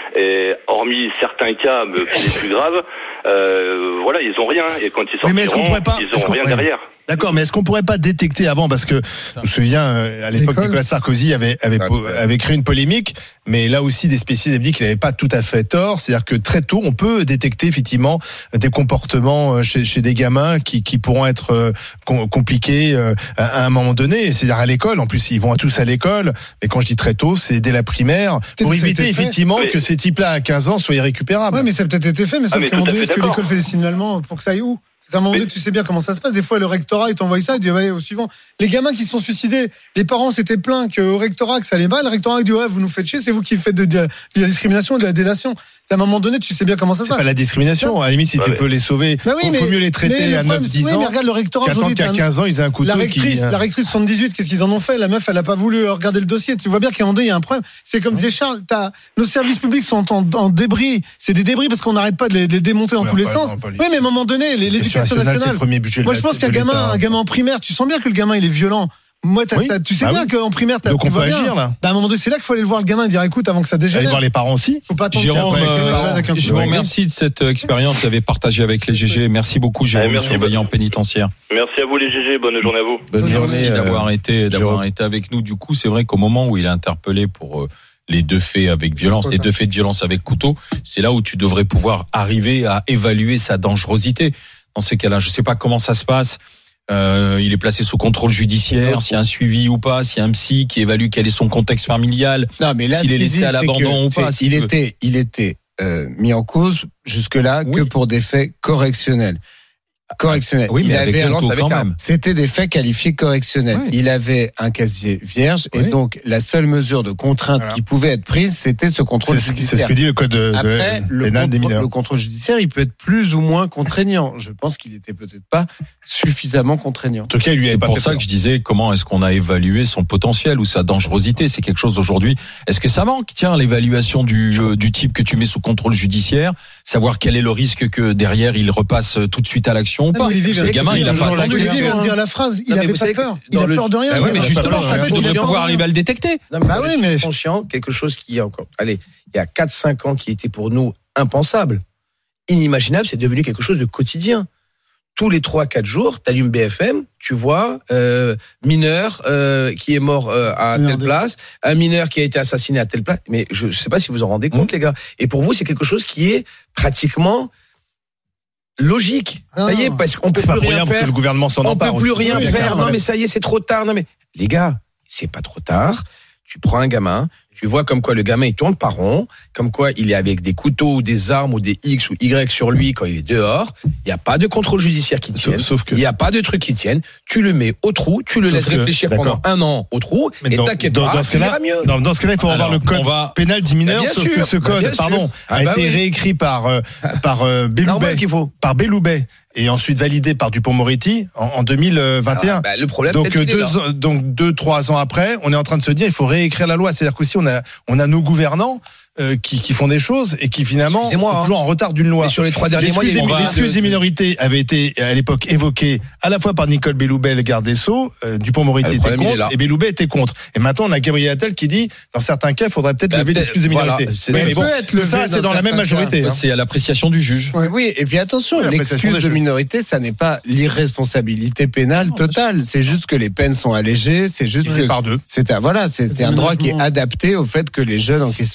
Et hormis certains cas, mais les plus graves, euh, voilà, ils n'ont rien. Et quand ils sortiront, oui, ils n'auront rien ouais. derrière. D'accord, mais est-ce qu'on pourrait pas détecter avant, parce que je me souviens à l'époque L'école. Nicolas Sarkozy avait avait ah, ouais. avait créé une polémique, mais là aussi des spécialistes avaient dit qu'il n'avait pas tout à fait tort, c'est-à-dire que très tôt on peut détecter effectivement des comportements chez chez des gamins qui qui pourront être compliqués à un moment donné, c'est-à-dire à l'école. En plus ils vont tous à l'école, mais quand je dis très tôt, c'est dès la primaire pour peut-être éviter effectivement mais... que ces types-là à quinze ans soient irrécupérables. Ouais, mais ça a peut-être été fait, mais ah, sauf qu'à un moment donné, est-ce que l'école fait des signalements pour que ça aille où? À un moment donné, tu sais bien comment ça se passe. Des fois, le rectorat, il t'envoie ça, il dit, ouais, au suivant. Les gamins qui se sont suicidés, les parents s'étaient plaints qu'au rectorat, que ça allait mal. Le rectorat, il dit, ouais, vous nous faites chier, c'est vous qui faites de, de, de la discrimination, de la délation. À un moment donné, tu sais bien comment ça se passe. C'est pas la discrimination. À la limite, si ouais, tu peux les sauver, il oui, faut mieux les traiter à neuf dix ans. Oui, mais regarde, le rectorat, qu'attendre qu'à quinze ans, ils aient un couteau. La rectrice, qui... la rectrice soixante-dix-huit, qu'est-ce qu'ils en ont fait? La meuf, elle a pas voulu regarder le dossier. Tu vois bien qu'à un moment donné, il y a un problème. C'est comme disait Charles, t'as, nos services publics sont en, en débris. C'est des débris parce qu'on n'arrête pas de les, de les démonter dans ouais, tous les sens. Oui, mais à un moment donné, l'éducation nationale. Moi, je pense qu'un gamin, un gamin en primaire, tu sens bien que le gamin, il est violent. Moi, t'as, oui. t'as, tu sais bah bien oui. qu'en primaire, t'as donc on peut agir là. Bah, à un moment donné, c'est là qu'il faut aller le voir le gamin et dire écoute, avant que ça dégénère. Aller voir les parents aussi. Faut pas attendre. Jérôme, euh, je vous remercie de cette expérience que vous avez partagée avec les G G. Merci beaucoup, Jérôme, merci surveillant pénitentiaire. Merci à vous les G G. Bonne journée à vous. Bonne, Bonne journée. Merci d'avoir été, d'avoir été avec nous. Du coup, c'est vrai qu'au moment où il est interpellé pour euh, les deux faits avec violence, les deux faits de violence avec couteau, c'est là où tu devrais pouvoir arriver à évaluer sa dangerosité. Dans ces cas-là, je sais pas comment ça se passe. Euh, il est placé sous contrôle judiciaire, s'il y a un suivi ou pas, s'il y a un psy qui évalue quel est son contexte familial, non, mais là, s'il est laissé dit, à l'abandon ou pas. Il était, il était euh, mis en cause jusque-là oui. que pour des faits correctionnels. Correctionnel. Oui, mais il avec avait un avec quand même. C'était des faits qualifiés correctionnels. Oui. Il avait un casier vierge oui. et donc la seule mesure de contrainte voilà. qui pouvait être prise, c'était ce contrôle c'est, judiciaire. C'est ce que dit le code de, Après, de le, pénal contrôle, des mineurs. Le contrôle judiciaire, il peut être plus ou moins contraignant. Je pense qu'il était peut-être pas suffisamment contraignant. En tout cas, il lui c'est pas pour fait ça peur. que je disais comment est-ce qu'on a évalué son potentiel ou sa dangerosité. C'est quelque chose aujourd'hui. Est-ce que ça manque? Tiens, l'évaluation du euh, du type que tu mets sous contrôle judiciaire, savoir quel est le risque que derrière il repasse tout de suite à l'action ou pas. Le gamin, il a pas attendu. Olivier vient de dire la phrase, il avait pas peur. Il a peur de rien. Oui, mais justement, ça fait qu'il va pouvoir arriver à le détecter. Non, mais bah oui, mais conscient, quelque chose qui est encore, allez, il y a quatre cinq ans qui était pour nous impensable, inimaginable, c'est devenu quelque chose de quotidien. Tous les trois quatre jours, t'allumes B F M, tu vois, euh, mineur euh, qui est mort euh, à telle place, un mineur qui a été assassiné à telle place. Mais je sais pas si vous en rendez compte, mmh. les gars. Et pour vous, c'est quelque chose qui est pratiquement logique. Ah, ça y est, parce qu'on peut plus rien faire. Que le gouvernement s'en on peut plus aussi. rien faire. Non, mais ça y est, c'est trop tard. Non, mais les gars, c'est pas trop tard. Tu prends un gamin, tu vois comme quoi le gamin il tourne par rond, comme quoi il est avec des couteaux ou des armes ou des X ou Y sur lui quand il est dehors. Il n'y a pas de contrôle judiciaire qui tienne. Sauf que il n'y a pas de truc qui tienne. Tu le mets au trou, tu le laisses que, réfléchir d'accord. pendant un an au trou, mais et dans, t'inquiète dans, pas, dans ce cas-là, mieux. Dans, dans ce cas-là, il faut Alors, avoir le code va... pénal des mineurs, sauf sûr, que ce code, pardon, a ah bah été oui. réécrit par euh, par euh, Belloubet, par Belloubet. Et ensuite validé par Dupond-Moretti en, en deux mille vingt et un. Ah, bah, le problème, donc deux, donc deux, trois ans après, on est en train de se dire il faut réécrire la loi. C'est-à-dire qu'aussi on a on a nos gouvernants euh, qui, qui font des choses et qui finalement sont hein. toujours en retard d'une loi. Et sur les trois derniers mois, l'excuse des minorités avait été à l'époque évoquée à la fois par Nicole Belloubet, le garde des Sceaux, euh, Dupond-Moretti ah, était contre et Belloubet était contre. Et maintenant on a Gabriel Attal qui dit dans certains cas il faudrait peut-être bah, lever l'excuse des minorités. Voilà, c'est, mais bon, ça c'est dans la même majorité. Hein. C'est à l'appréciation du juge. Oui, oui, et puis attention, oui, l'excuse de minorité, ça n'est pas l'irresponsabilité pénale non, totale. C'est juste que les peines sont allégées. C'est juste c'est par deux. C'est un, voilà, c'est, c'est un droit qui est adapté au fait que les jeunes en question sont mineurs.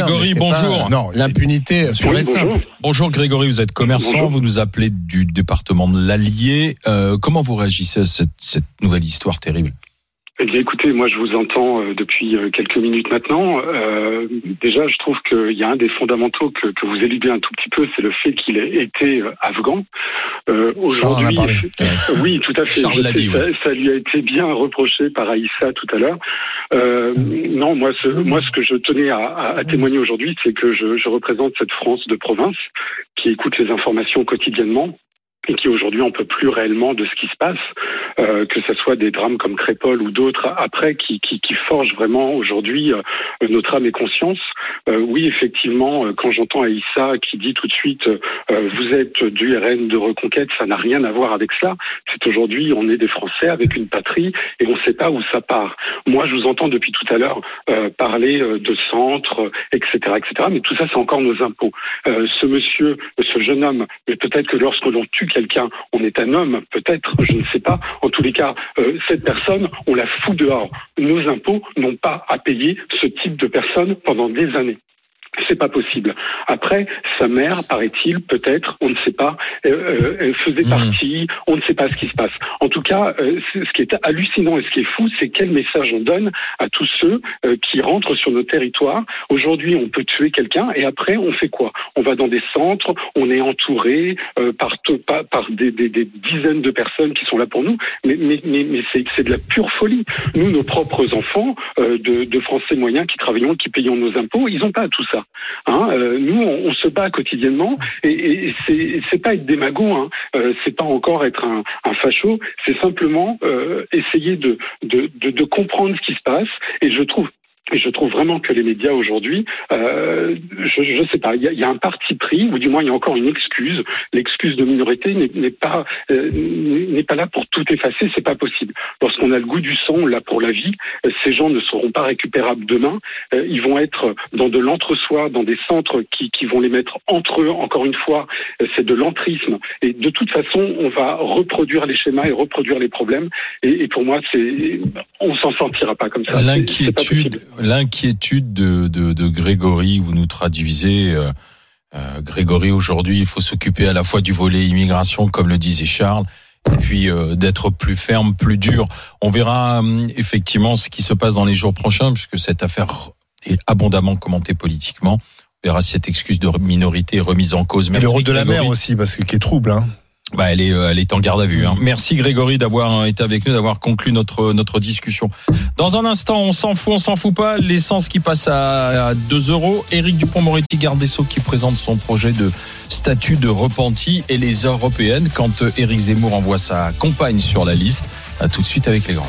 Grégory, bonjour. Pas, non, l'impunité pure et simple. Bonjour Grégory, vous êtes commerçant, bonjour. Vous nous appelez du département de l'Allier. Euh, comment vous réagissez à cette, cette nouvelle histoire terrible ? Eh bien, écoutez, moi, je vous entends euh, depuis euh, quelques minutes maintenant. Euh, déjà, je trouve qu'il y a un des fondamentaux que, que vous éludez un tout petit peu, c'est le fait qu'il ait été euh, afghan. Euh, aujourd'hui, euh, oui, tout à fait. Charles l'a dit, ça, ouais. ça lui a été bien reproché par Aïssa tout à l'heure. Euh, non, moi, ce, moi, ce que je tenais à, à, à témoigner aujourd'hui, c'est que je, je représente cette France de province qui écoute les informations quotidiennement. Et qui aujourd'hui on peut plus réellement de ce qui se passe, euh, que ce soit des drames comme Crépol ou d'autres après, qui, qui, qui forgent vraiment aujourd'hui euh, notre âme et conscience. Euh, oui, effectivement, euh, quand j'entends Aïssa qui dit tout de suite euh, vous êtes du R N de Reconquête, ça n'a rien à voir avec cela. C'est aujourd'hui on est des Français avec une patrie et on ne sait pas où ça part. Moi, je vous entends depuis tout à l'heure euh, parler euh, de centres, et cetera, et cetera. Mais tout ça, c'est encore nos impôts. Euh, ce monsieur, ce jeune homme, mais peut-être que lorsque l'on tue quelqu'un, on est un homme, peut-être, je ne sais pas. En tous les cas, euh, cette personne, on la fout dehors. Nos impôts n'ont pas à payer ce type de personne pendant des années. C'est pas possible. Après, sa mère, paraît-il, peut-être, on ne sait pas, euh, elle faisait partie, on ne sait pas ce qui se passe. En tout cas, euh, ce qui est hallucinant et ce qui est fou, c'est quel message on donne à tous ceux euh, qui rentrent sur nos territoires. Aujourd'hui, on peut tuer quelqu'un et après, on fait quoi ? On va dans des centres, on est entouré euh, par, par, par des, des, des dizaines de personnes qui sont là pour nous, mais, mais, mais, mais c'est, c'est de la pure folie. Nous, nos propres enfants euh, de, de Français moyens qui travaillons, qui payons nos impôts, ils n'ont pas tout ça. Hein, euh, nous, on, on se bat quotidiennement et, et c'est, c'est pas être démago, hein, euh, c'est pas encore être un, un facho, c'est simplement euh, essayer de, de, de, de comprendre ce qui se passe. Et je trouve Et je trouve vraiment que les médias aujourd'hui, euh, je ne sais pas, il y, y a un parti pris, ou du moins il y a encore une excuse. L'excuse de minorité n'est, n'est pas euh, n'est pas là pour tout effacer, c'est pas possible. Lorsqu'on a le goût du sang, on l'a pour la vie. Euh, ces gens ne seront pas récupérables demain. Euh, ils vont être dans de l'entre-soi, dans des centres qui, qui vont les mettre entre eux. Encore une fois, euh, c'est de l'entrisme. Et de toute façon, on va reproduire les schémas et reproduire les problèmes. Et, et pour moi, c'est, on s'en sortira pas comme ça. L'inquiétude. L'inquiétude de, de, de Grégory, vous nous traduisez, euh, euh, Grégory, aujourd'hui, il faut s'occuper à la fois du volet immigration, comme le disait Charles, et puis euh, d'être plus ferme, plus dur. On verra euh, effectivement ce qui se passe dans les jours prochains, puisque cette affaire est abondamment commentée politiquement. On verra si cette excuse de minorité est remise en cause. Merci, et le rôle de Grégory. La mère aussi, parce que qui est trouble, hein. Bah, elle est, elle est en garde à vue. Hein. Merci Grégory d'avoir été avec nous, d'avoir conclu notre notre discussion. Dans un instant, on s'en fout, on s'en fout pas. L'essence qui passe à deux euros. Éric Dupond-Moretti, garde des Sceaux, qui présente son projet de statut de repenti et les européennes. Quand Éric Zemmour envoie sa compagne sur la liste, à tout de suite avec les grandes.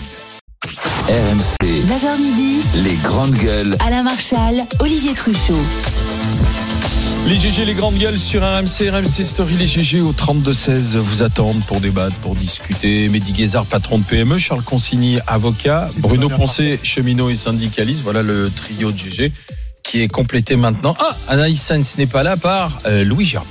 R M C. neuf heures midi. Les grandes gueules. Alain Marchal, Olivier Truchot. Les G G, les grandes gueules sur R M C, R M C Story, les G G au trente-deux seize vous attendent pour débattre, pour discuter. Mehdi Guézard, patron de P M E, Charles Consigny, avocat, Bruno Poncet, cheminot et syndicaliste. Voilà le trio de G G qui est complété maintenant. Ah, Anaïs Sainz n'est pas là par euh, Louis Gerbier.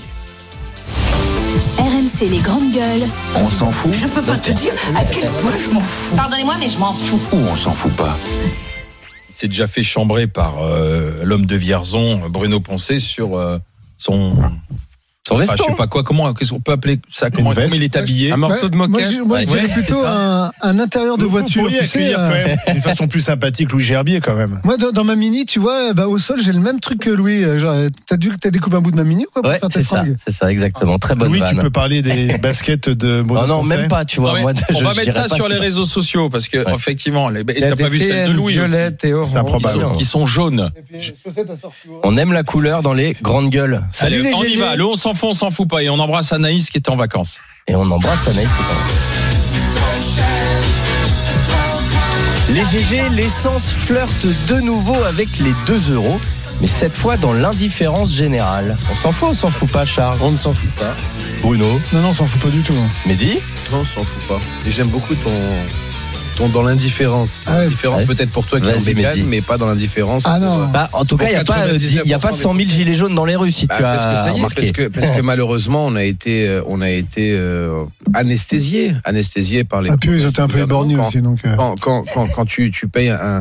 R M C, les grandes gueules. On s'en fout. Je peux pas te dire à quel point je m'en fous. Pardonnez-moi, mais je m'en fous. Ou on s'en fout pas. C'est déjà fait chambrer par euh, l'homme de Vierzon, Bruno Poncet, sur euh, son son veston. Enfin, je sais pas quoi, comment qu'est-ce qu'on peut appeler ça, comment, comment il est habillé. Un morceau de moquette. Moi, moi je dirais ouais, plutôt un, un intérieur de voiture. Tu sais, euh... quand même, d'une façon plus sympathique, Louis Gerbier quand même. Moi, dans, dans ma Mini, tu vois, bah, au sol, j'ai le même truc que Louis. Genre, t'as dû, t'as découpé un bout de ma Mini ou quoi pour ouais, faire tes fringues ? C'est ça, exactement. Très bonne Louis, vanne. tu peux parler des baskets de Bruno Non, non, Poncet. même pas, tu vois. Non, moi, on je, va je mettre ça sur les réseaux sociaux parce que ouais. effectivement, les, t'as pas vu celle de Louis violette et orange. C'est improbable. Qui sont jaunes. On aime la couleur dans les grandes gueules. Salut les G G. On y va. Le on s'en fout, on s'en fout pas. Et on embrasse Anaïs qui est en vacances. Et on embrasse Anaïs qui est en vacances. Les G G, l'essence flirte de nouveau avec les deux euros, mais cette fois dans l'indifférence générale. On s'en fout, on s'en fout pas, Charles. On ne s'en fout pas. Bruno. Non, non, on s'en fout pas du tout. Mehdi. Non, on s'en fout pas. Et j'aime beaucoup ton... ton dans l'indifférence. Ah ouais. L'indifférence ouais. peut-être pour toi qui est en bécane, mais pas dans l'indifférence. Ah non. Bah, en tout cas, il n'y a pas, il y a pas cent mille gilets jaunes dans les rues, si bah, tu parce as que ça y est, remarqué. parce que, parce que malheureusement, on a été, on a été euh, anesthésié, anesthésié par les. Ah puis ils ont été un peu éborgnés aussi, donc. Euh... Quand, quand, quand, quand tu, tu payes un,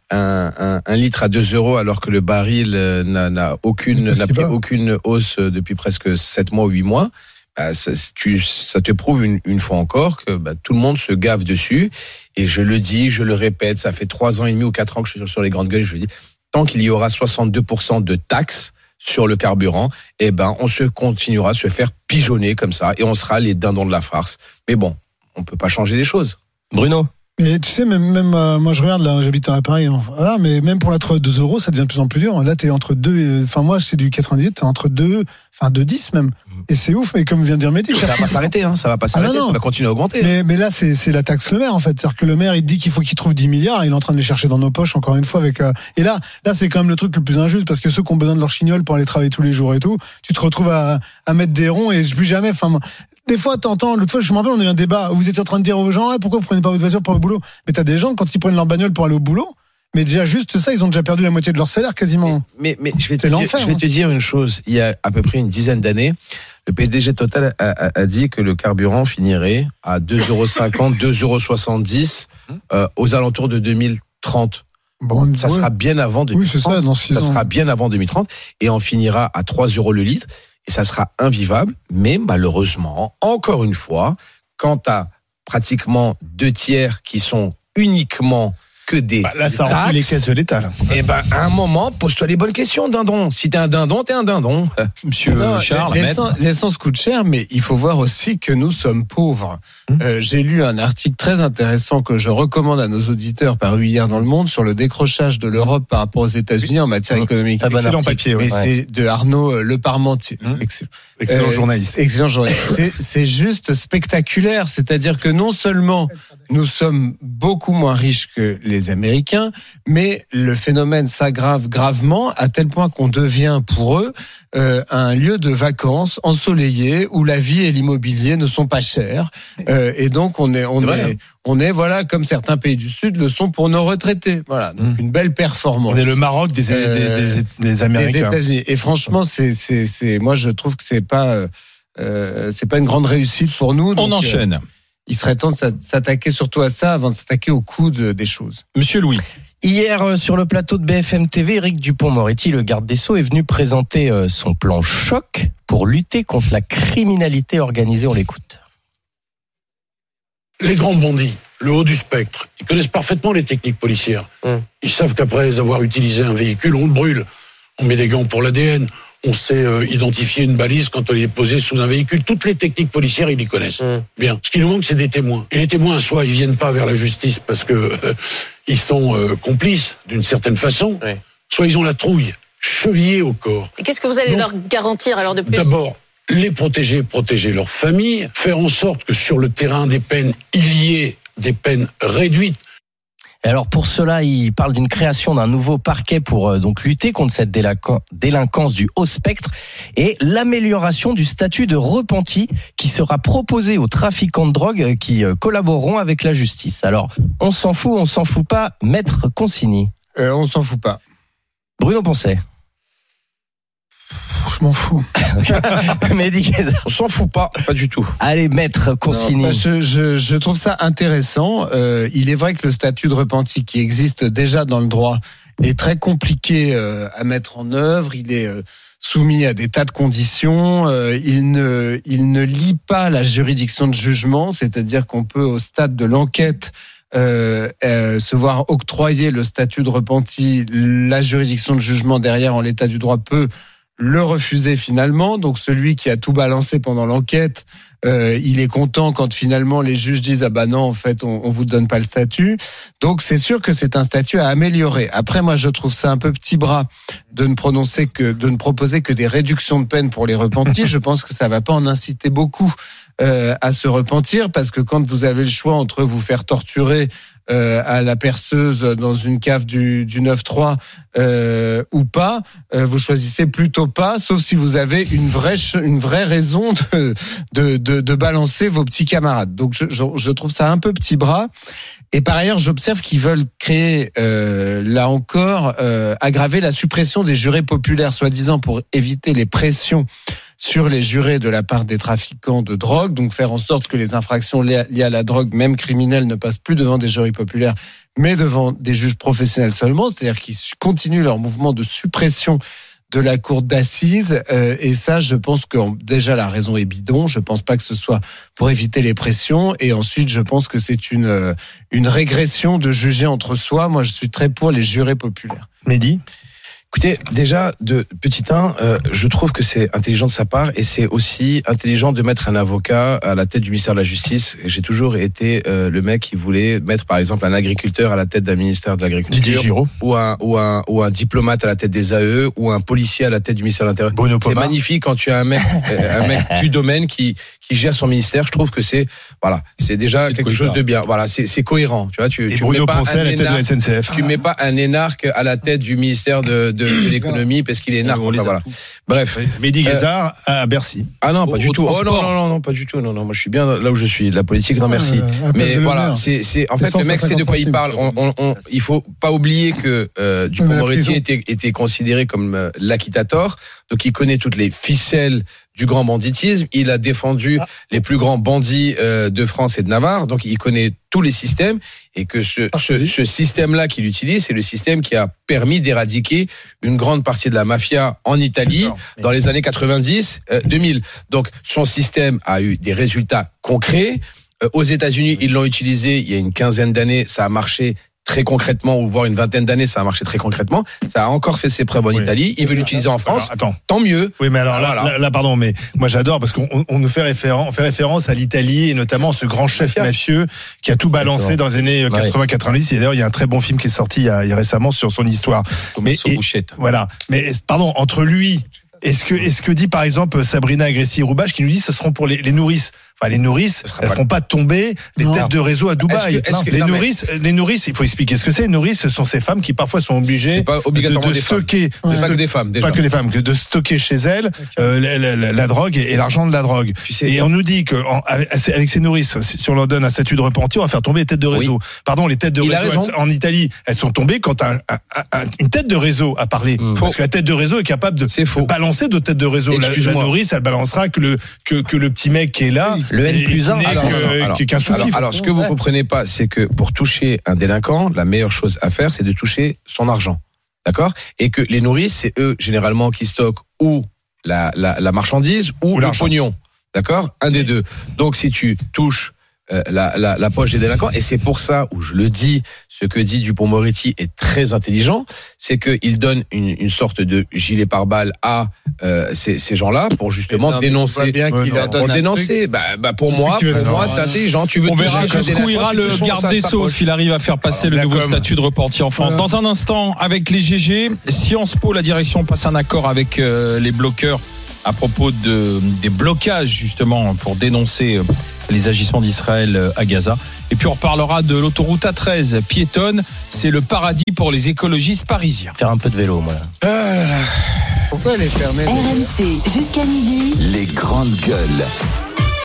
un, un, un litre à deux euros alors que le baril n'a, n'a aucune, n'a pris aucune hausse depuis presque sept mois ou huit mois. Bah, ça, tu, ça te prouve une, une fois encore que bah, tout le monde se gave dessus. Et je le dis, je le répète, ça fait trois ans et demi ou quatre ans que je suis sur les grandes gueules. Je le dis, tant qu'il y aura soixante-deux pour cent de taxes sur le carburant, eh ben, on se continuera à se faire pigeonner comme ça et on sera les dindons de la farce. Mais bon, on peut pas changer les choses. Bruno. Mais tu sais, même, même euh, moi je regarde là, j'habite à Paris, voilà, mais même pour la trois deux euros, ça devient de plus en plus dur. Là, t'es entre deux, enfin moi c'est du quatre-vingt-dix, t'es entre deux, enfin deux dix même. Et c'est ouf. Et comme vient de dire Mehdi, ça va pas s'arrêter, hein, ça va pas s'arrêter, ah, non, non. Ça va continuer à augmenter. Mais, mais là, c'est, c'est la taxe le maire en fait. C'est-à-dire que le maire, il dit qu'il faut qu'il trouve dix milliards, il est en train de les chercher dans nos poches encore une fois avec. Euh... Et là, là, c'est quand même le truc le plus injuste parce que ceux qui ont besoin de leur chignole pour aller travailler tous les jours et tout, tu te retrouves à, à mettre des ronds et plus jamais. Enfin. Des fois, t'entends, l'autre fois, je me rappelle, on a eu un débat où vous étiez en train de dire aux gens, ah, pourquoi vous prenez pas votre voiture pour le boulot? Mais t'as des gens, quand ils prennent leur bagnole pour aller au boulot, mais déjà, juste ça, ils ont déjà perdu la moitié de leur salaire quasiment. Mais, mais, mais je vais, te dire, je vais te dire une chose. Il y a à peu près une dizaine d'années, le P D G Total a, a, a dit que le carburant finirait à deux euros cinquante, deux euros soixante-dix, euh, aux alentours de deux mille trente. Bon, ça ouais. sera bien avant deux mille trente. Oui, c'est ça, dans six ça ans. sera bien avant deux mille trente et on finira à trois euros le litre. Et ça sera invivable, mais malheureusement, encore une fois, quand t'as pratiquement deux tiers qui sont uniquement que des bah là, ça remplit les caisses de l'État. Là. Et ben, à un moment, pose-toi les bonnes questions, dindon. Si t'es un dindon, t'es un dindon. Monsieur non, Charles, l'essence, l'essence coûte cher, mais il faut voir aussi que nous sommes pauvres. Mmh. Euh, j'ai lu un article très intéressant que je recommande à nos auditeurs paru hier dans Le Monde sur le décrochage de l'Europe par rapport aux États-Unis en matière économique. Un excellent papier, ouais. Mais ouais. c'est de Arnaud Le Parmentier. Mmh. Excellent, excellent euh, journaliste. Excellent journaliste. c'est, c'est juste spectaculaire. C'est-à-dire que non seulement nous sommes beaucoup moins riches que les Américains, mais le phénomène s'aggrave gravement à tel point qu'on devient pour eux euh, un lieu de vacances ensoleillé où la vie et l'immobilier ne sont pas chers. Euh, et donc on est, on est, est on est voilà comme certains pays du Sud le sont pour nos retraités. Voilà, donc mmh. une belle performance. On est le Maroc des, euh, des, des, des Américains. Des États-Unis. Et franchement, c'est, c'est, c'est, moi je trouve que c'est pas, euh, c'est pas une grande réussite pour nous. Donc, on enchaîne. Euh, il serait temps de s'attaquer surtout à ça avant de s'attaquer au coût de, des choses. Monsieur Louis. Hier, sur le plateau de B F M T V, Éric Dupond-Moretti, le garde des Sceaux, est venu présenter son plan choc pour lutter contre la criminalité organisée. On l'écoute. Les grands bandits, le haut du spectre, ils connaissent parfaitement les techniques policières. Mmh. Ils savent qu'après avoir utilisé un véhicule, on le brûle. On met des gants pour l'A D N. On sait euh, identifier une balise quand elle est posée sous un véhicule. Toutes les techniques policières, ils les connaissent. Mmh. Bien. Ce qui nous manque, c'est des témoins. Et les témoins, soit ils viennent pas vers la justice parce que euh, ils sont euh, complices d'une certaine façon, oui. Soit ils ont la trouille, chevillée au corps. Et qu'est-ce que vous allez Donc, leur garantir alors de plus ? D'abord, les protéger, protéger leur famille, faire en sorte que sur le terrain des peines, il y ait des peines réduites. Alors pour cela, il parle d'une création d'un nouveau parquet pour euh, donc lutter contre cette délinqu- délinquance du haut spectre et l'amélioration du statut de repenti qui sera proposé aux trafiquants de drogue qui euh, collaboreront avec la justice. Alors on s'en fout, on s'en fout pas, Maître Consigny. Euh, on s'en fout pas. Bruno Poncet. Je m'en fous. Mehdi, on s'en fout pas, pas du tout. Allez, Maître Consigny. Non, je, je, je trouve ça intéressant. Euh, il est vrai que le statut de repenti qui existe déjà dans le droit est très compliqué euh, à mettre en œuvre. Il est euh, soumis à des tas de conditions. Euh, il ne, il ne lie pas la juridiction de jugement, c'est-à-dire qu'on peut, au stade de l'enquête, Euh, euh, se voir octroyer le statut de repenti, la juridiction de jugement derrière en l'état du droit peut le refuser finalement. Donc celui qui a tout balancé pendant l'enquête, euh, il est content quand finalement les juges disent ah bah non en fait on, on vous donne pas le statut. Donc c'est sûr que c'est un statut à améliorer. Après moi je trouve ça un peu petit bras de ne prononcer que de ne proposer que des réductions de peine pour les repentis. Je pense que ça va pas en inciter beaucoup Euh, à se repentir, parce que quand vous avez le choix entre vous faire torturer euh, à la perceuse dans une cave du, du neuf trois euh, ou pas, euh, vous choisissez plutôt pas, sauf si vous avez une vraie une vraie raison de de de, de balancer vos petits camarades. Donc je, je je trouve ça un peu petit bras. Et par ailleurs, j'observe qu'ils veulent créer, euh, là encore, euh, aggraver la suppression des jurés populaires, soi-disant pour éviter les pressions sur les jurés de la part des trafiquants de drogue, donc faire en sorte que les infractions liées à la drogue, même criminelles, ne passent plus devant des jurys populaires, mais devant des juges professionnels seulement, c'est-à-dire qu'ils continuent leur mouvement de suppression de la cour d'assises, euh, et ça, je pense que déjà la raison est bidon. Je pense pas que ce soit pour éviter les pressions, et ensuite, je pense que c'est une euh, une régression de juger entre soi. Moi, je suis très pour les jurés populaires. Mehdi ? Écoutez, déjà, de petit un, euh, je trouve que c'est intelligent de sa part et c'est aussi intelligent de mettre un avocat à la tête du ministère de la Justice. J'ai toujours été euh, le mec qui voulait mettre, par exemple, un agriculteur à la tête d'un ministère de l'Agriculture, ou un, ou un ou un diplomate à la tête des A E, ou un policier à la tête du ministère de l'Intérieur. Bruno C'est Pomar. magnifique quand tu as un mec, un mec du domaine qui qui gère son ministère. Je trouve que c'est voilà, c'est déjà C'est quelque cohérent. chose de bien. Voilà, c'est c'est cohérent. Tu vois, tu Et tu Bruno mets pas Poncet un à la tête de la énarque- S N C F. tu mets pas un énarque à la tête du ministère de, de, de l'économie parce qu'il est énarque. On les Enfin, a voilà. tous. Bref. Mehdi Euh, Guézard à Bercy. Ah non, pas Au- du au tout. Oh non, transport. non, non, non, pas du tout. Non, non, moi je suis bien là où je suis. La politique, non, merci. Euh, à place Mais de voilà, l'honneur. c'est, c'est, en C'est fait, le mec sait de quoi il cent parle. On, on, on, il faut pas oublier que euh, Mais Dupond-Moretti la prison. était, était considéré comme euh, l'acquittator, donc il connaît toutes les ficelles du grand banditisme. Il a défendu Ah. les plus grands bandits euh, de France et de Navarre, donc il connaît tous les systèmes. Et que ce, Ah, ce, vas-y. ce système-là qu'il utilise, c'est le système qui a permis d'éradiquer une grande partie de la mafia en Italie D'accord. dans les années quatre-vingt-dix, euh, deux mille. Donc son système a eu des résultats concrets. Euh, aux États-Unis, ils l'ont utilisé il y a une quinzaine d'années, ça a marché très concrètement, ou voire une vingtaine d'années, ça a marché très concrètement. Ça a encore fait ses preuves en Oui. Italie. Ils veulent l'utiliser en France. Alors, attends. Tant mieux. Oui, mais alors là, Voilà. là, là, pardon, mais moi j'adore parce qu'on on nous fait référence, on fait référence à l'Italie et notamment ce grand chef Mafia. mafieux qui a tout balancé D'accord. dans les années quatre-vingts quatre-vingt-dix. Et d'ailleurs, il y a un très bon film qui est sorti il y a, il y a récemment sur son histoire. Mais Mais- et- Bouchette. Voilà. Mais pardon, entre lui, est-ce que, est-ce que dit par exemple Sabrina Agressi-Roubache qui nous dit ce seront pour les, les nourrices. Enfin, les nourrices, Ce sera elles pas- feront pas tomber les Non. têtes de réseau à Dubaï. Est-ce que- est-ce que- les non, mais- nourrices, les nourrices, il faut expliquer ce que c'est. Les nourrices, ce sont ces femmes qui parfois sont obligées C'est pas obligatoirement de, de des femmes. stocker. C'est pas que des femmes, déjà. Pas que les femmes, que de stocker chez elles euh, la, la- la- la drogue et, et l'argent de la drogue. Tu sais- Et on nous dit que en- avec avec ces nourrices, si si on leur donne un statut de repenti, on va faire tomber les têtes de réseau. Pardon, les têtes de Il a réseau raison. elles- en Italie, elles sont tombées quand un, un- un- une tête de réseau a parlé. Mmh. Parce que la tête de réseau est capable de C'est faux. balancer d'autres têtes de réseau. La, la Excuse-moi. nourrice, elle balancera que le que, que le petit mec qui est là, Le N et- plus et un. qui n'est Alors, que- non, non, alors, qui est qu'un alors, soutif. alors, ce que vous comprenez pas, c'est que pour toucher un délinquant, la meilleure chose à faire, c'est de toucher son argent. D'accord? Et que les nourrices, c'est eux, généralement, qui stockent ou la, la, la marchandise ou, Ou le l'argent. pognon. D'accord? Un des deux. Donc, si tu touches euh, la, la, la poche des délinquants, et c'est pour ça où je le dis, ce que dit Dupond-Moretti est très intelligent, c'est qu'il donne une, une sorte de gilet pare-balles à euh, ces, ces gens-là pour justement Non, mais tu dénoncer. vois bien qu'il Ouais, a non. donné Pour un dénoncer, bah, bah pour moi, Tu veux pour ça, moi, non, c'est non. intelligent. Tu veux On verra toucher un jusqu'où délinquant, ira tu le touches son- garde sa- des sa Sceaux poche. s'il arrive à faire passer Alors, le la nouveau com. statut de repenti en France. Dans un instant, avec les G G, Sciences Po, la direction passe un accord avec euh, les bloqueurs à propos de, des blocages justement pour dénoncer euh, les agissements d'Israël euh, à Gaza. Et puis on reparlera de l'autoroute A treize piétonne. C'est le paradis pour les écologistes parisiens. Faire un peu de vélo, moi. Ah là là. Pourquoi elle est fermée R M C jusqu'à midi. Les grandes gueules.